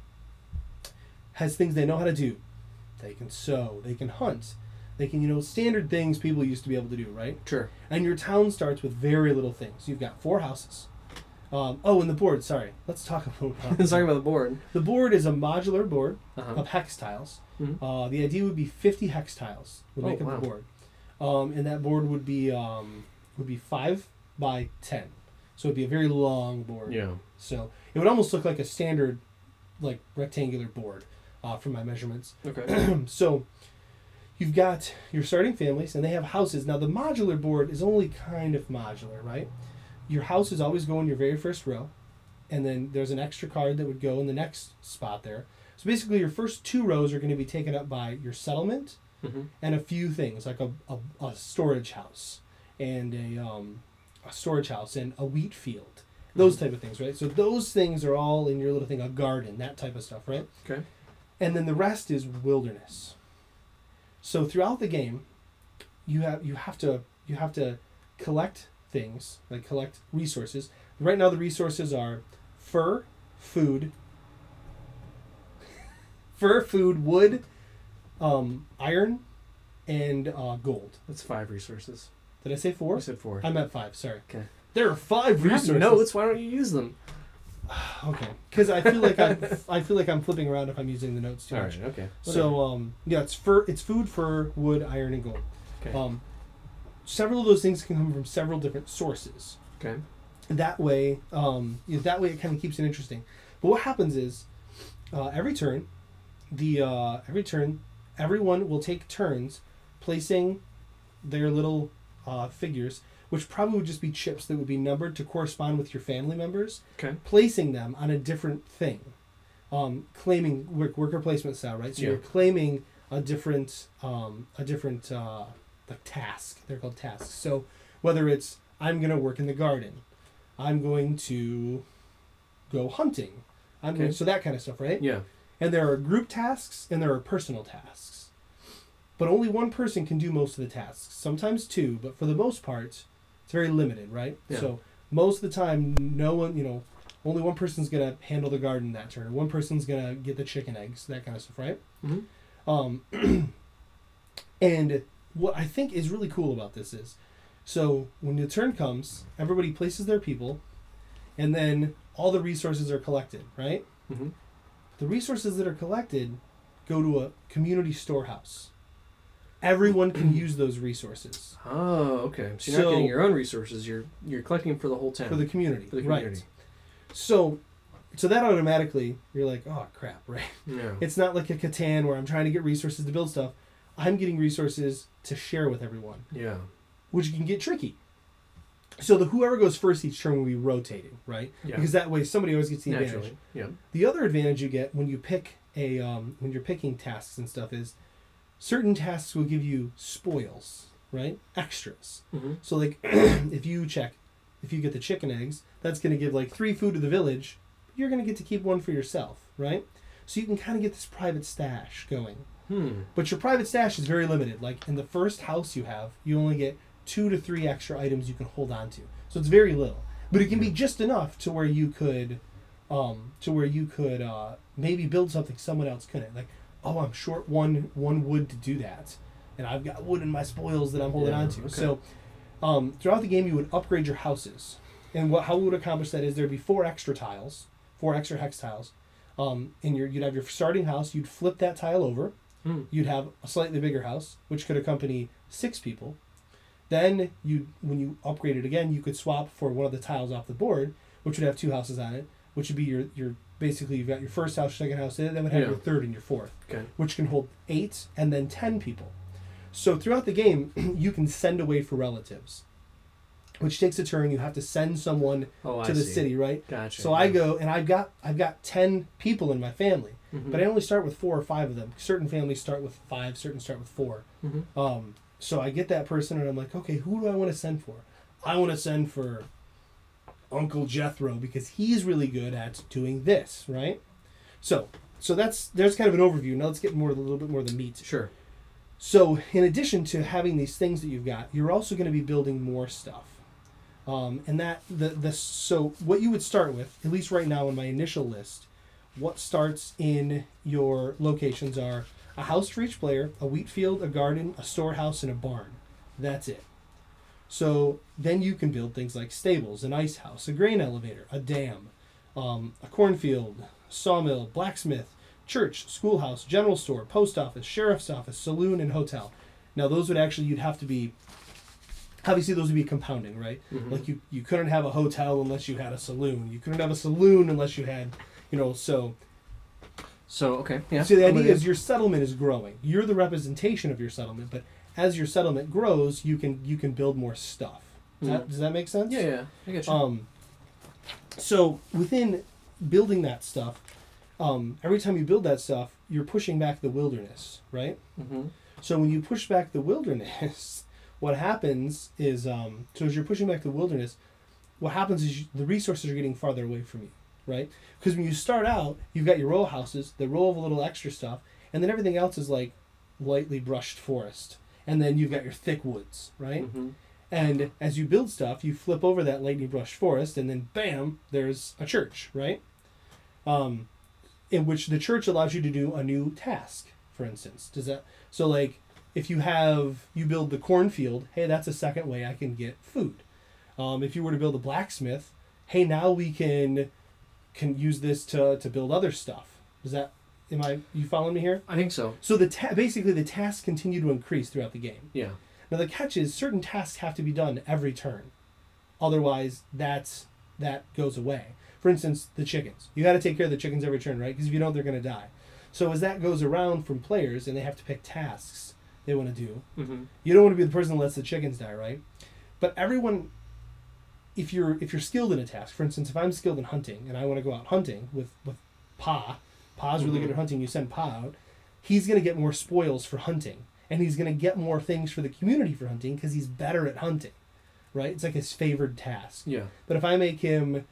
has things they know how to do. They can sew, they can hunt, they can, you know, standard things people used to be able to do, right? Sure. And your town starts with very little things. You've got four houses. Um, oh, and the board, sorry. Let's talk about Let's talk about the board. The board is a modular board Uh-huh. of hex tiles. Mhm. Uh, the idea would be fifty hex tiles would Oh, make up wow. the board. Um, and that board would be um, would be five by ten. So it'd be a very long board. Yeah. So it would almost look like a standard like rectangular board uh, from my measurements. Okay. So you've got your starting families, and they have houses. Now the modular board is only kind of modular, right? Your house is always going your very first row, and then there's an extra card that would go in the next spot there. So basically, your first two rows are going to be taken up by your settlement Mm-hmm. and a few things like a, a, a storage house and a um, a storage house and a wheat field, those type of things, right? So those things are all in your little thing, a garden, that type of stuff, right? Okay. And then the rest is wilderness. So throughout the game, you have you have to you have to collect things, like collect resources. Right now, the resources are fur, food, fur, food, wood, um, iron, and uh, gold. That's five resources. Did I say four? You said four. I meant five. Sorry. Okay. There are five You have resources. notes. Why don't you use them? Okay. Because I feel like I'm I feel like I'm flipping around if I'm using the notes too All much. right. Okay. So um, yeah, it's fur, it's food, fur, wood, iron, and gold. Okay. Um, several of those things can come from several different sources. Okay. That way, um, you know, that way it kind of keeps it interesting. But what happens is, uh, every turn, the uh, every turn, everyone will take turns placing their little uh, figures, which probably would just be chips that would be numbered to correspond with your family members. Okay. Placing them on a different thing, um, claiming work, worker placement style, right? So Yeah. you're claiming a different, um, a different uh, like task. They're called tasks. So whether it's I'm gonna work in the garden, I'm going to go hunting, I'm Okay. going, so that kind of stuff, right? Yeah. And there are group tasks and there are personal tasks. But only one person can do most of the tasks. Sometimes two, but for the most part, it's very limited, right? Yeah. So most of the time, no one, you know, only one person's going to handle the garden that turn. One person's going to get the chicken eggs, that kind of stuff, right? Mm-hmm. Um, and what I think is really cool about this is, so when the turn comes, everybody places their people, and then all the resources are collected, right? Mm-hmm. The resources that are collected go to a community storehouse. Everyone can use those resources Oh, okay. So you're So- not getting your own resources. You're you're collecting for the whole town. for the community, For the community. right? So, so that automatically you're like, oh crap, right? Yeah. It's not like a Catan where I'm trying to get resources to build stuff. I'm getting resources to share with everyone, Yeah. which can get tricky. So the whoever goes first each turn will be rotating, right? Yeah. Because that way somebody always gets the advantage. Naturally. Yeah. The other advantage you get when you pick a um, when you're picking tasks and stuff is certain tasks will give you spoils, right? Extras. Mm-hmm. So like if you check, if you get the chicken eggs, that's going to give like three food to the village. You're going to get to keep one for yourself, right? So you can kind of get this private stash going. Hmm. But your private stash is very limited. Like in the first house you have, you only get two to three extra items you can hold on to. So it's very little. But it can be just enough to where you could um to where you could uh maybe build something someone else couldn't. Like, oh, I'm short one one wood to do that. And I've got wood in my spoils that I'm holding Yeah, on to. okay. So um throughout the game you would upgrade your houses. And what how we would accomplish that is there'd be four extra tiles, four extra hex tiles. Um in your you'd have your starting house, you'd flip that tile over. Hmm. You'd have a slightly bigger house, which could accompany six people. Then you, when you upgrade it again, you could swap for one of the tiles off the board, which would have two houses on it, which would be your, your basically you've got your first house, second house, then would have Yeah. your third and your fourth, Okay. which can hold eight and then ten people. So throughout the game, you can send away for relatives, which takes a turn. You have to send someone Oh, I to the see. city, right? Gotcha. So I go and I've got I've got ten people in my family. Mm-hmm. But I only start with four or five of them. Certain families start with five, certain start with four. Mm-hmm. Um, so I get that person and I'm like, okay, who do I want to send for? I want to send for Uncle Jethro because he's really good at doing this, right? So, so that's there's kind of an overview. Now let's get more a little bit more of the meat. Sure. So, in addition to having these things that you've got, you're also going to be building more stuff. Um, and that the the so what you would start with, at least right now in my initial list, what starts in your locations are a house for each player, a wheat field, a garden, a storehouse, and a barn. That's it. So then you can build things like stables, an ice house, a grain elevator, a dam, um, a cornfield, sawmill, blacksmith, church, schoolhouse, general store, post office, sheriff's office, saloon, and hotel. Now those would actually, you'd have to be, obviously those would be compounding, right? Mhm. Like you, you couldn't have a hotel unless you had a saloon. You couldn't have a saloon unless you had, you know, so So okay, yeah. So the I'm with idea you. is your settlement is growing. You're the representation of your settlement, but as your settlement grows, you can you can build more stuff. Does, Mhm. that, does that make sense? Yeah, yeah, I get you. Um, so within building that stuff, um, every time you build that stuff, you're pushing back the wilderness, right? Mm-hmm. So when you push back the wilderness, what happens is, um, so as you're pushing back the wilderness, what happens is you, the resources are getting farther away from you, right? Because when you start out, you've got your row houses, the row of a little extra stuff, and then everything else is like lightly brushed forest. And then you've got your thick woods, right? Mm-hmm. And as you build stuff, you flip over that lightly brushed forest, and then bam, there's a church, right? Um, in which the church allows you to do a new task, for instance. Does that so like if you have you build the cornfield, hey, that's a second way I can get food. Um, if you were to build a blacksmith, hey, now we can can use this to to build other stuff. Does that am I you following me here? I think so. So the ta- basically the tasks continue to increase throughout the game. Yeah. Now the catch is certain tasks have to be done every turn, otherwise that's that goes away. For instance, the chickens. You got to take care of the chickens every turn, right? Because if you don't, they're going to die. So as that goes around from players and they have to pick tasks they want to do, Mm-hmm. you don't want to be the person that lets the chickens die, right? But everyone, if you're if you're skilled in a task, for instance, if I'm skilled in hunting and I want to go out hunting with with Pa, Pa's really Mhm. good at hunting. You send Pa out, he's going to get more spoils for hunting, and he's going to get more things for the community for hunting because he's better at hunting, right? It's like his favored task. Yeah. But if I make him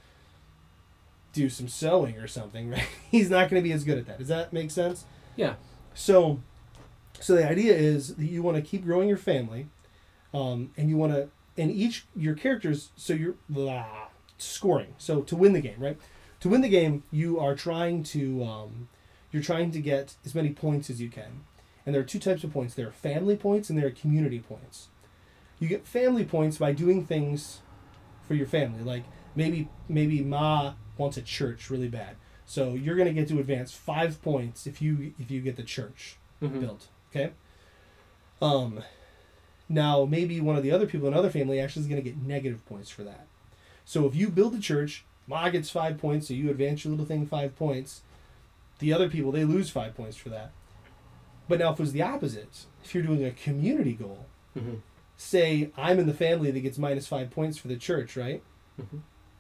do some sewing or something, right, he's not going to be as good at that. Does that make sense? Yeah. So, so the idea is that you want to keep growing your family, um, and you want to, and each your characters. So you're blah, scoring. So to win the game, right? To win the game, you are trying to, um, you're trying to get as many points as you can. And there are two types of points. There are family points and there are community points. You get family points by doing things for your family, like maybe maybe Ma wants a church really bad, so you're gonna get to advance five points if you if you get the church Mm-hmm. built. Okay. Um, now maybe one of the other people in another family actually is gonna get negative points for that. So if you build a church, Ma gets five points, so you advance your little thing five points. The other people, they lose five points for that. But now if it was the opposite, if you're doing a community goal, Mm-hmm. say I'm in the family that gets minus five points for the church, right? Mm-hmm.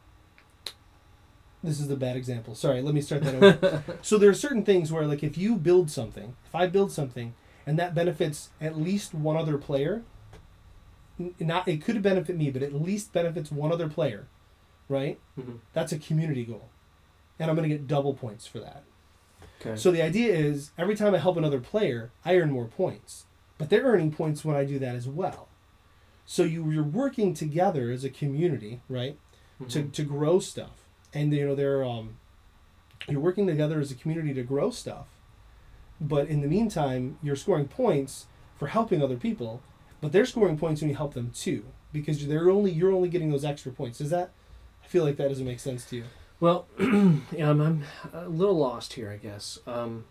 This is the bad example. Sorry, let me start that over. So there are certain things where, like, if you build something, if I build something, and that benefits at least one other player, n- not it could benefit me, but at least benefits one other player, right? Mm-hmm. That's a community goal, and I'm going to get double points for that. Okay. So the idea is every time I help another player, I earn more points, but they're earning points when I do that as well. So you you're working together as a community, right, Mm-hmm. to to grow stuff. And you know they're um, you're working together as a community to grow stuff, but in the meantime you're scoring points for helping other people, but they're scoring points when you help them too, because they're only you're only getting those extra points. Does that? I feel like that doesn't make sense to you. Well, yeah, I'm, I'm a little lost here, I guess. Um,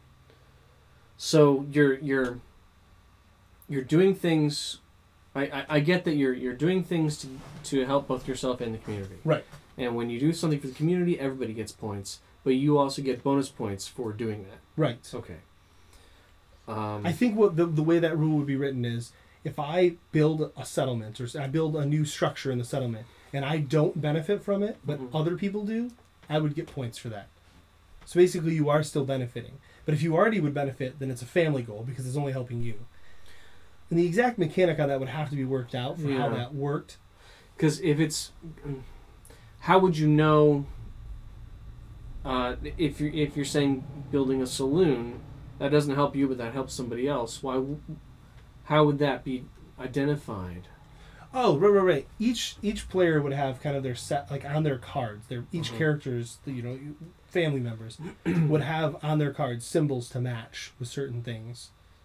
so you're you're you're doing things. I, I, I get that you're you're doing things to to help both yourself and the community. Right. And when you do something for the community, everybody gets points, but you also get bonus points for doing that. Right. Okay. Um, I think what the the way that rule would be written is if I build a settlement or I build a new structure in the settlement and I don't benefit from it, but Mhm. other people do, I would get points for that. So basically, you are still benefiting. But if you already would benefit, then it's a family goal because it's only helping you. And the exact mechanic on that would have to be worked out for how Yeah. that worked. Because if it's, how would you know? Uh, if you're if you're saying building a saloon, that doesn't help you, but that helps somebody else. Why? w- How would that be identified? Oh, right, right, right. Each each player would have kind of their set, like on their cards. Their each Mhm. characters, you know, family members would have on their cards symbols to match with certain things.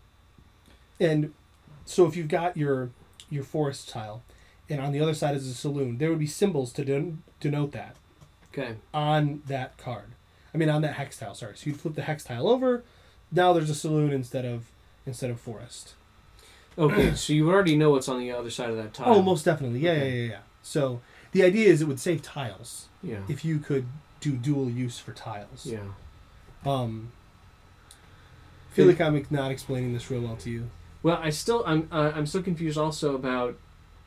And so if you've got your your forest tile, and on the other side is a saloon, there would be symbols to den- denote that Okay. on that card. I mean, on that hex tile. Sorry. So you'd flip the hex tile over. Now there's a saloon instead of instead of forest. Okay. So you already know what's on the other side of that tile. Oh, most definitely. Yeah, yeah, yeah, yeah. So the idea is it would save tiles Yeah. if you could do dual use for tiles. Yeah. Um, feel And- like I'm not explaining this real well to you. Well, I still I'm uh, I'm still confused also about.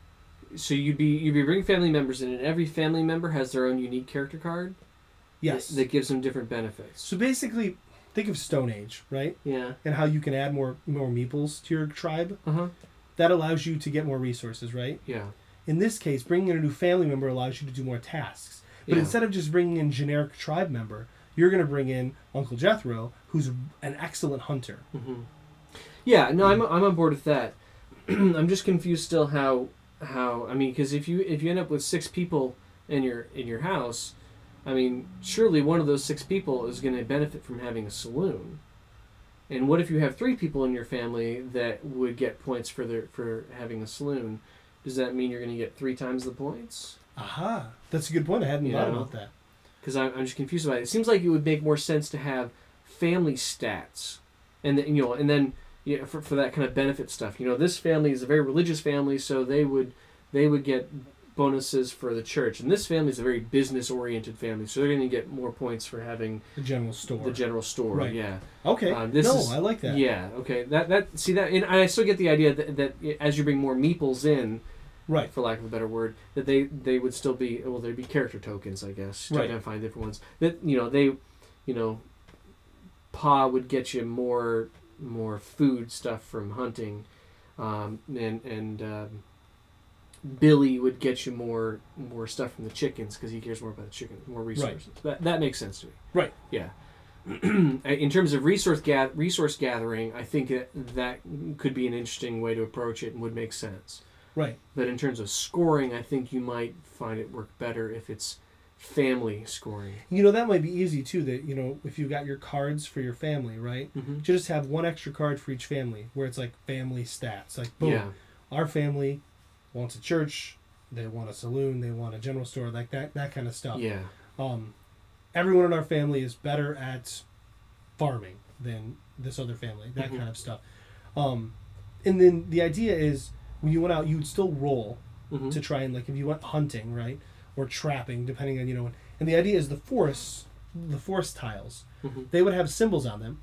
So you'd be you'd be bringing family members in, and every family member has their own unique character card. Yes. That, that gives them different benefits. So basically, think of Stone Age, right? Yeah. And how you can add more more meeples to your tribe. Uh huh. That allows you to get more resources, right? Yeah. In this case, bringing in a new family member allows you to do more tasks. But Yeah. instead of just bringing in generic tribe member, you're going to bring in Uncle Jethro, who's an excellent hunter. Mm-hmm. Yeah. No, I'm I'm on board with that. I'm just confused still how how I mean because if you if you end up with six people in your in your house, I mean surely one of those six people is going to benefit from having a saloon. And what if you have three people in your family that would get points for their for having a saloon? Does that mean you're going to get three times the points? Aha, that's a good point. I hadn't You thought know? about that. Because I'm, I'm just confused about it. It seems like it would make more sense to have family stats, and then, you know, and then you know, for for that kind of benefit stuff. You know, this family is a very religious family, so they would they would get bonuses for the church, and this family is a very business oriented family, so they're going to get more points for having The general store. the general store. Right. Yeah. Okay. Um, this no, is- I like that. Yeah. Okay. That that see that, and I still get the idea that, that as you bring more meeples in, Right. for lack of a better word, that they they would still be well, there'd be character tokens, I guess, to Right. identify different ones. That you know they, you know, Pa would get you more more food stuff from hunting, um, and and um, Billy would get you more more stuff from the chickens because he cares more about the chickens, more resources. That that makes sense to me. Right. Yeah. In terms of resource gath- resource gathering, I think that that could be an interesting way to approach it and would make sense. Right. But in terms of scoring, I think you might find it work better if it's family scoring. You know, that might be easy too, that, you know, if you got your cards for your family, right? Mm-hmm. Just have one extra card for each family where it's like family stats. Like, boom, Yeah. our family wants a church, they want a saloon, they want a general store, like that, that kind of stuff. Yeah. Um, everyone in our family is better at farming than this other family, that Mhm. kind of stuff. Um, and then the idea is when you went out, you would still roll Mm-hmm. to try and, like, if you went hunting, right, or trapping, depending on, you know, and the idea is the forest, the forest tiles, Mm-hmm. they would have symbols on them.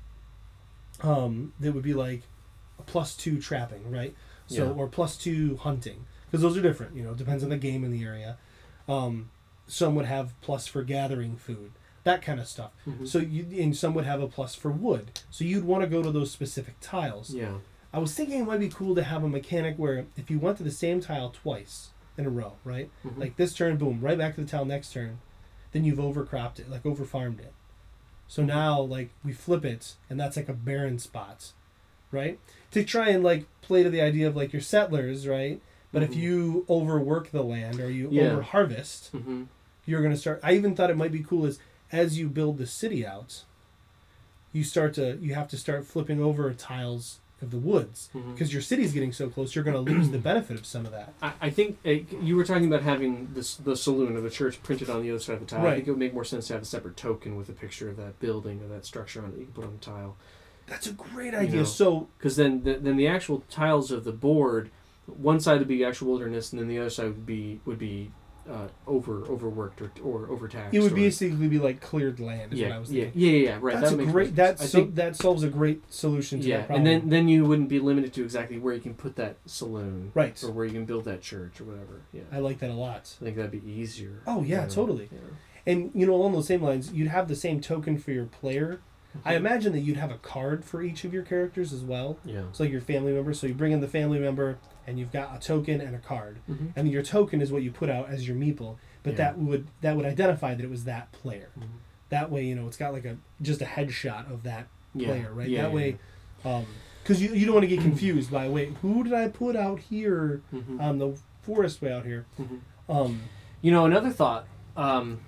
Um, that would be like a plus two trapping, right? So Yeah. or plus two hunting, because those are different. You know, depends on the game in the area. Um, some would have plus for gathering food, that kind of stuff. Mm-hmm. So you and some would have a plus for wood. So you'd want to go to those specific tiles. Yeah. I was thinking it might be cool to have a mechanic where if you went to the same tile twice in a row, right? Mhm. Like this turn, boom, right back to the tile next turn, then you've overcropped it, like overfarmed it. So now, like, we flip it, and that's like a barren spot, right? To try and, like, play to the idea of, like, your settlers, right? But if Mhm. you overwork the land or you Yeah. over harvest, Mm-hmm. you're going to start. I even thought it might be cool is as you build the city out, you start to, you have to start flipping over tiles of the woods. Mm-hmm. Because your city's getting so close, you're going to lose the benefit of some of that. I, I think uh, you were talking about having this, the saloon or the church printed on the other side of the tile. I Right. think it would make more sense to have a separate token with a picture of that building or that structure on it that you can put on the tile. That's a great You idea. know. So, Because then, the, then the actual tiles of the board, one side would be actual wilderness, and then the other side would be would be uh, over overworked or or overtaxed. it would or, basically be like cleared land, is what yeah, I was yeah, thinking. yeah, yeah, yeah, right. That's that a makes great. more That's sense. I so, think, that solves a great solution to yeah, that problem. and then then you wouldn't be limited to exactly where you can put that saloon, right. or where you can build that church or whatever. Yeah, I like that a lot. I think that'd be easier. Oh yeah, you know, totally. yeah. And you know, along those same lines, you'd have the same token for your player. I Mhm. imagine that you'd have a card for each of your characters as well. Yeah. So like your family member. So you bring in the family member, and you've got a token and a card. Mm-hmm. And your token is what you put out as your meeple. But Yeah. that would that would identify that it was that player. Mhm. That way, you know, it's got like a just a headshot of that Yeah. player, right? Yeah, that yeah, way, because you, you don't want to get confused by, wait, who did I put out here yeah. Mhm. on the forest way out here? Mhm. Um, You know, another thought. Um,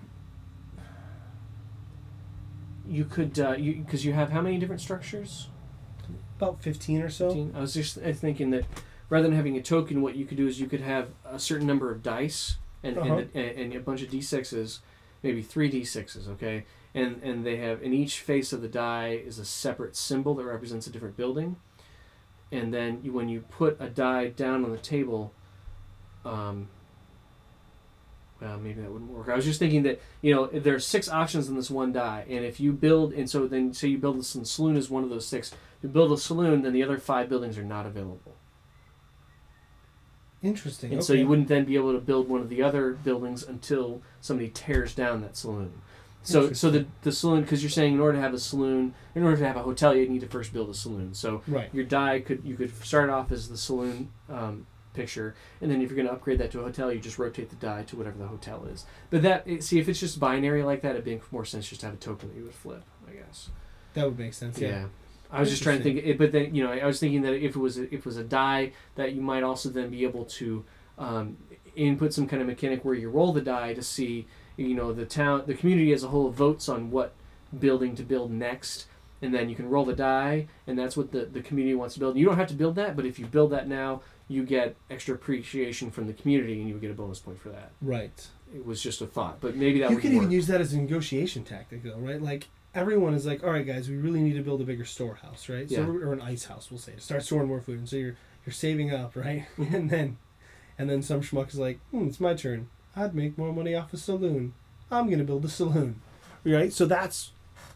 you could, uh, you because you have how many different structures? about fifteen or so. fifteen? I was just uh, thinking that rather than having a token, what you could do is you could have a certain number of dice and Uh-huh. and, and, and a bunch of d sixes, maybe three d sixes, okay? And and they have in each face of the die is a separate symbol that represents a different building. And then you, when you put a die down on the table, um, well, maybe that wouldn't work. I was just thinking that, you know, there are six options in this one die, and if you build, and so then say you build a saloon as one of those six, you build a saloon, then the other five buildings are not available. Interesting. And okay. so you wouldn't then be able to build one of the other buildings until somebody tears down that saloon. So so the the saloon, because you're saying in order to have a saloon, in order to have a hotel, you need to first build a saloon. So right. your die could you could start off as the saloon um, picture, and then if you're going to upgrade that to a hotel, you just rotate the die to whatever the hotel is. But that see if it's just binary like that, it'd make more sense just to have a token that you would flip, I guess. That would make sense. Yeah. yeah. I was just trying to think, it, but then you know I was thinking that if it was a, if it was a die that you might also then be able to um, input some kind of mechanic where you roll the die to see. You know, the town, the community as a whole votes on what building to build next, and then you can roll the die, and that's what the, the community wants to build. You don't have to build that, but if you build that now, you get extra appreciation from the community, and you would get a bonus point for that. Right. It was just a thought, but maybe that you would could work. even use that as a negotiation tactic, though, right? Like, everyone is like, all right, guys, we really need to build a bigger storehouse, right? Yeah. So, or an ice house, we'll say, to start storing more food. And so you're you're saving up, right? and then and then some schmuck is like, hmm, it's my turn. I'd make more money off a saloon. I'm going to build a saloon, right? So that's,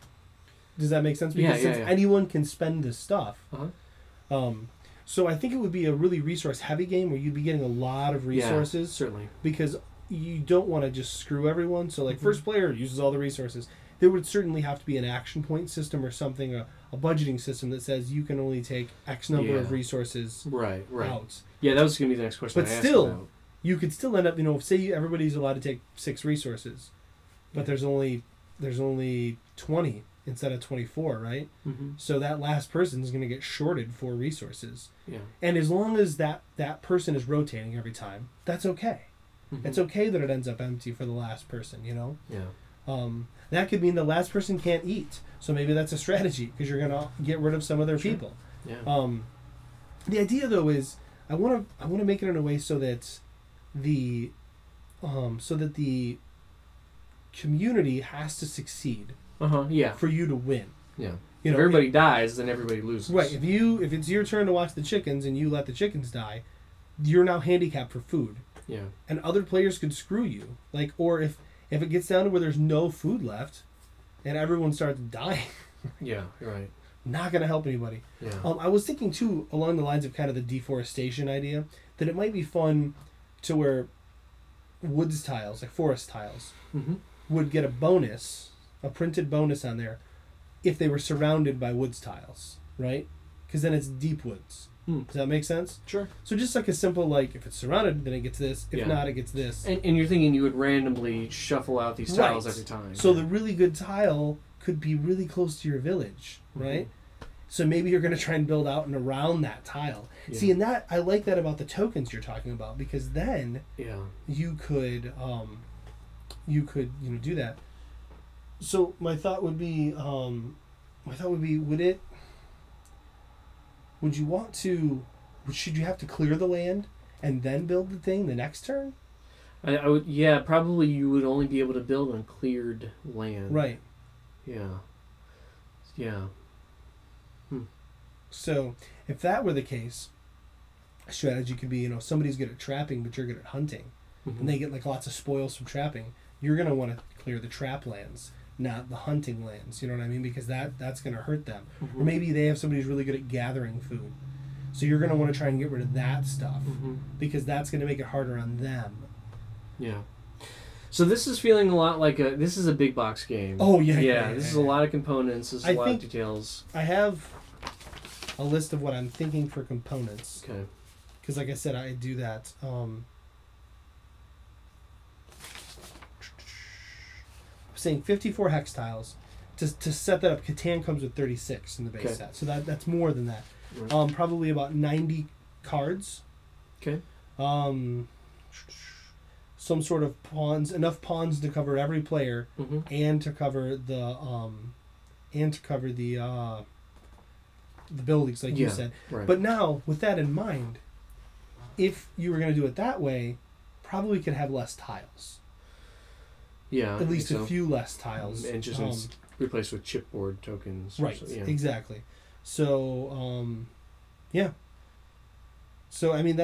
does that make sense? Because yeah, yeah, since yeah. anyone can spend this stuff, uh-huh. um, so I think it would be a really resource-heavy game where you'd be getting a lot of resources. Yeah, certainly. Because you don't want to just screw everyone. So, like, Mm-hmm. first player uses all the resources. There would certainly have to be an action point system or something, a, a budgeting system that says you can only take X number Yeah. of resources right, right. out. Yeah, that was going to be the next question But I asked still, about. You could still end up, you know, say everybody's allowed to take six resources, but there's only there's only twenty instead of twenty-four, right? Mm-hmm. So that last person is going to get shorted for resources. Yeah. And as long as that, that person is rotating every time, that's okay. Mm-hmm. It's okay that it ends up empty for the last person, you know? Yeah. Um, that could mean the last person can't eat. So maybe that's a strategy because you're going to get rid of some other Sure. people. Yeah. Um, the idea, though, is I want to I want to make it in a way so that the um, so that the community has to succeed Uh-huh, yeah. for you to win. Yeah. You know, if everybody dies, then everybody loses. Right. If you if it's your turn to watch the chickens and you let the chickens die, you're now handicapped for food. Yeah. And other players could screw you. Like, or if if it gets down to where there's no food left, and everyone starts dying, Yeah. You're right. not gonna help anybody. Yeah. Um, I was thinking too along the lines of kind of the deforestation idea that it might be fun to where woods tiles, like forest tiles, Mm-hmm. would get a bonus, a printed bonus on there, if they were surrounded by woods tiles, right? Because then it's deep woods. Hmm. Does that make sense? Sure. So just like a simple, like, if it's surrounded, then it gets this. If Yeah. not, it gets this. And, and you're thinking you would randomly shuffle out these tiles Right. every time. So the really good tile could be really close to your village, right? Mm-hmm. So maybe you're going to try and build out and around that tile. Yeah. See, and that I like that about the tokens you're talking about, because then Yeah. you could, um, you could, you know, do that. So my thought would be, um, my thought would be, would it, would you want to, should you have to clear the land and then build the thing the next turn? I, I would. Yeah. Probably you would only be able to build on cleared land. Right. Yeah. Yeah. So if that were the case, a strategy could be, you know, somebody's good at trapping, but you're good at hunting, Mm-hmm. and they get like lots of spoils from trapping. You're gonna want to clear the trap lands, not the hunting lands. You know what I mean? Because that that's gonna hurt them. Mm-hmm. Or maybe they have somebody who's really good at gathering food, so you're gonna want to try and get rid of that stuff Mm-hmm. because that's gonna make it harder on them. Yeah. So this is feeling a lot like a. This is a big box game. Oh yeah, Yeah. yeah. yeah, this is yeah. a lot of components. This is a I lot think- of details. I have a list of what I'm thinking for components. Okay. Because, like I said, I do that. Um, I'm saying fifty-four hex tiles. To, to set that up, Catan comes with thirty-six in the base Okay. set. So that that's more than that. Right. Um, probably about ninety cards. Okay. Um, some sort of pawns, enough pawns to cover every player, Mm-hmm. and to cover the um, and to cover the uh, the buildings, like you Yeah. said. Right. But now, with that in mind, if you were going to do it that way, probably could have less tiles. yeah. I At least think a so. few less tiles. And just Um, ins- replaced with chipboard tokens. or right, so- yeah. exactly. So, um, yeah. So, I mean, that's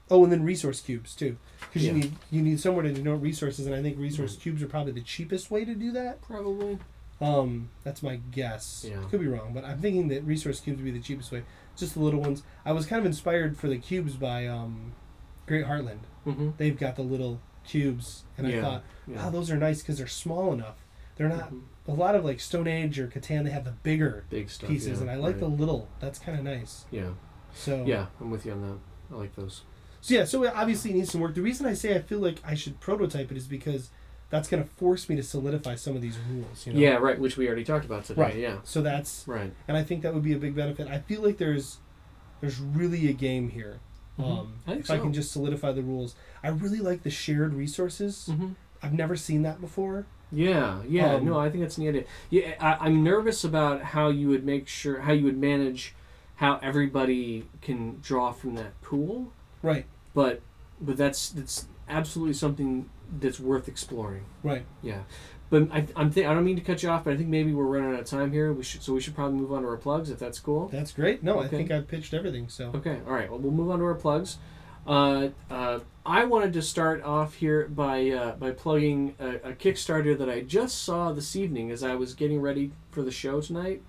Oh, and then resource cubes too, because Yeah. you need you need somewhere to denote resources, and I think resource Mm. cubes are probably the cheapest way to do that. Probably. Um, that's my guess. Yeah. Could be wrong, but I'm thinking that resource cubes would be the cheapest way. Just the little ones. I was kind of inspired for the cubes by um, Great Heartland. Mm-hmm. They've got the little cubes, and I Yeah. thought, Yeah. wow, those are nice because they're small enough. They're not Mhm. a lot of like Stone Age or Catan. They have the bigger Big stuff. pieces, yeah, and I like right. the little. That's kind of nice. Yeah. So Yeah, I'm with you on that. I like those. So yeah, so it obviously needs some work. The reason I say I feel like I should prototype it is because that's going to force me to solidify some of these rules. You know? Yeah, right, which we already talked about today. Right. Yeah. So that's, Right. and I think that would be a big benefit. I feel like there's, there's really a game here. Mhm. Um, I think if I so. can just solidify the rules, I really like the shared resources. Mm-hmm. I've never seen that before. Yeah, yeah, Um, no, I think that's a neat idea. Yeah, I, I'm nervous about how you would make sure, how you would manage how everybody can draw from that pool, Right. but but that's that's absolutely something that's worth exploring. Right. Yeah, but I I'm th- I don't mean to cut you off, but I think maybe we're running out of time here. We should so we should probably move on to our plugs if that's cool. That's great. No, I Okay. think I've pitched everything. So Okay, all right. Well, we'll move on to our plugs. Uh, uh, I wanted to start off here by uh, by plugging a, a Kickstarter that I just saw this evening as I was getting ready for the show tonight,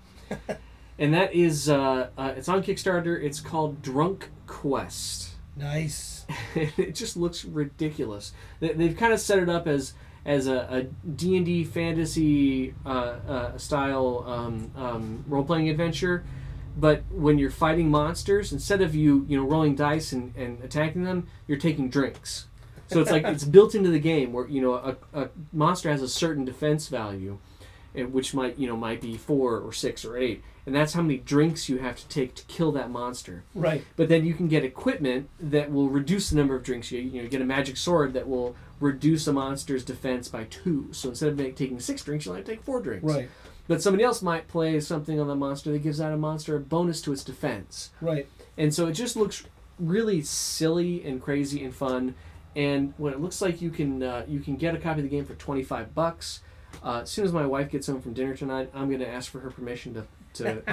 and that is uh, uh, it's on Kickstarter. It's called Drunk Quest. nice. It just looks ridiculous. They, they've kind of set it up as as a, a D and D fantasy uh, uh, style um, um, role playing adventure. But when you're fighting monsters, instead of you, you know, rolling dice and, and attacking them, you're taking drinks. So it's like it's built into the game where, you know, a, a monster has a certain defense value, eh, which might, you know, might be four or six or eight, and that's how many drinks you have to take to kill that monster. Right. But then you can get equipment that will reduce the number of drinks. You, you know, get a magic sword that will reduce a monster's defense by two. So instead of make, taking six drinks, you'll only take four drinks. Right. But somebody else might play something on the monster that gives that a monster a bonus to its defense. Right. And so it just looks really silly and crazy and fun. And when it looks like you can uh, you can get a copy of the game for twenty-five bucks. Uh, as soon as my wife gets home from dinner tonight, I'm going to ask for her permission to to,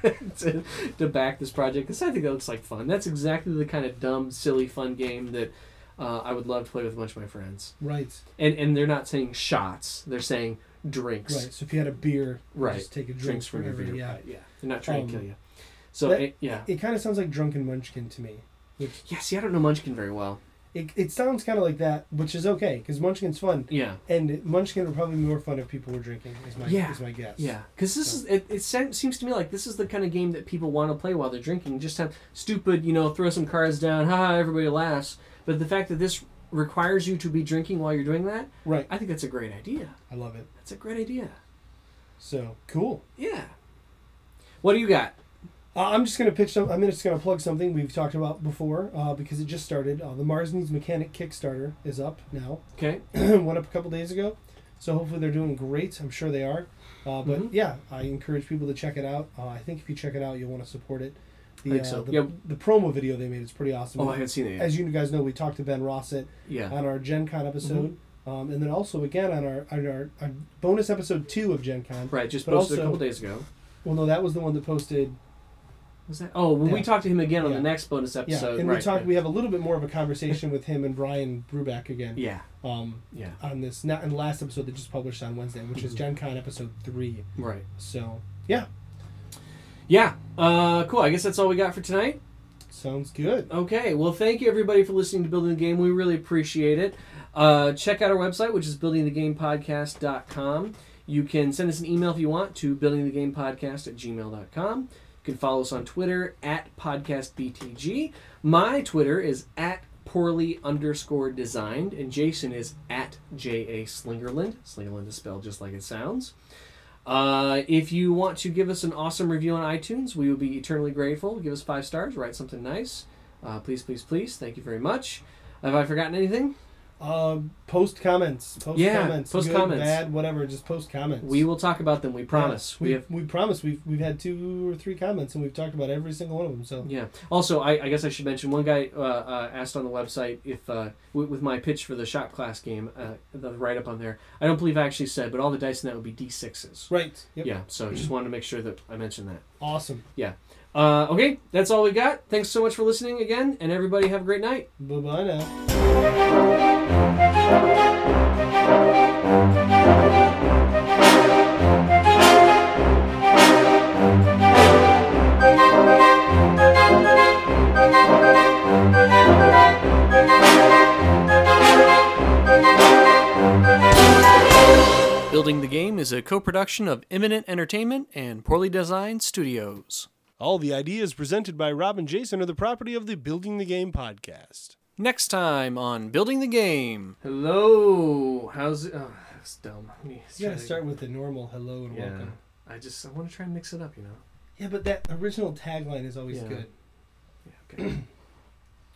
to to back this project because I think that looks like fun. That's exactly the kind of dumb, silly, fun game that uh, I would love to play with a bunch of my friends. Right. And and they're not saying shots; they're saying drinks. Right. So if you had a beer, you Right. just take a drink Drinks from your whenever, beer. Yeah. Right, yeah. They're not trying Um, to kill you. So that- it, yeah. It kind of sounds like Drunken Munchkin to me. Which Yeah. See, I don't know Munchkin very well. it, it sounds kind of like that, which is okay because Munchkin's fun, Yeah. and Munchkin would probably be more fun if people were drinking. Is my Yeah. is my guess. Yeah, because this So- is it, it. se- Seems to me like this is the kind of game that people want to play while they're drinking. Just have stupid, you know, throw some cards down, ha, everybody laughs. But the fact that this requires you to be drinking while you're doing that, Right. I think that's a great idea. I love it. That's a great idea. So cool. Yeah. What do you got? Uh, I'm just gonna pitch some. I'm just gonna plug something we've talked about before uh, because it just started. Uh, the Mars Needs Mechanic Kickstarter is up now. Okay. Went up a couple days ago, so hopefully they're doing great. I'm sure they are. Uh, but Mhm. yeah, I encourage people to check it out. Uh, I think if you check it out, you'll want to support it. The, I think uh, so. The, Yep. the promo video they made is pretty awesome. Oh, I haven't seen it yet. As you guys know, we talked to Ben Rossett Yeah. on our Gen Con episode, Mm-hmm. um, and then also again on our on our, our bonus episode two of Gen Con. Right. Just but posted a also- couple days ago. Well, no, that was the one that posted. Was that? Oh, when we Yeah. talked to him again on Yeah. the next bonus Yeah, episode. and right, we talked. right. We have a little bit more of a conversation with him and Brian Bruback again. Yeah. Um, Yeah. on this not in the last episode that just published on Wednesday, which is Mhm. Gen Con episode three. Right. So yeah, Yeah. Uh, cool. I guess that's all we got for tonight. sounds good. Okay, well, thank you everybody for listening to Building the Game. We really appreciate it. Uh, check out our website, which is building the game podcast dot com. You can send us an email if you want to building the game podcast at gmail dot com. You can follow us on Twitter at podcastbtg. My Twitter is at poorly underscore designed, and Jason is at J A Slingerland. Slingerland is spelled just like it sounds. Uh, if you want to give us an awesome review on iTunes, we will be eternally grateful. Give us five stars, write something nice. Uh, please, please, please. Thank you very much. Have I forgotten anything? Um, post comments. Post Yeah, comments. post Good, comments. Bad, whatever. Just post comments. We will talk about them. We promise. Yeah, we we, have. we promise. We've we've had two or three comments and we've talked about every single one of them. So Yeah. Also, I, I guess I should mention one guy uh, uh, asked on the website if uh, w- with my pitch for the shop class game, uh, the write up on there. I don't believe I actually said, but all the dice in that would be D sixes. right. Yep. Yeah. So just wanted to make sure that I mentioned that. Awesome. Uh, okay, that's all we got. Thanks so much for listening again, and everybody have a great night. Bye-bye now. Building the Game is a co-production of Imminent Entertainment and Poorly Designed Studios. All the ideas presented by Rob and Jason are the property of the Building the Game podcast. Next time on Building the Game. Hello. How's it? Oh, that's dumb. You gotta start with the normal hello and yeah. welcome. I just I want to try and mix it up, you know. Yeah, but that original tagline is always Yeah. good. Yeah. Okay.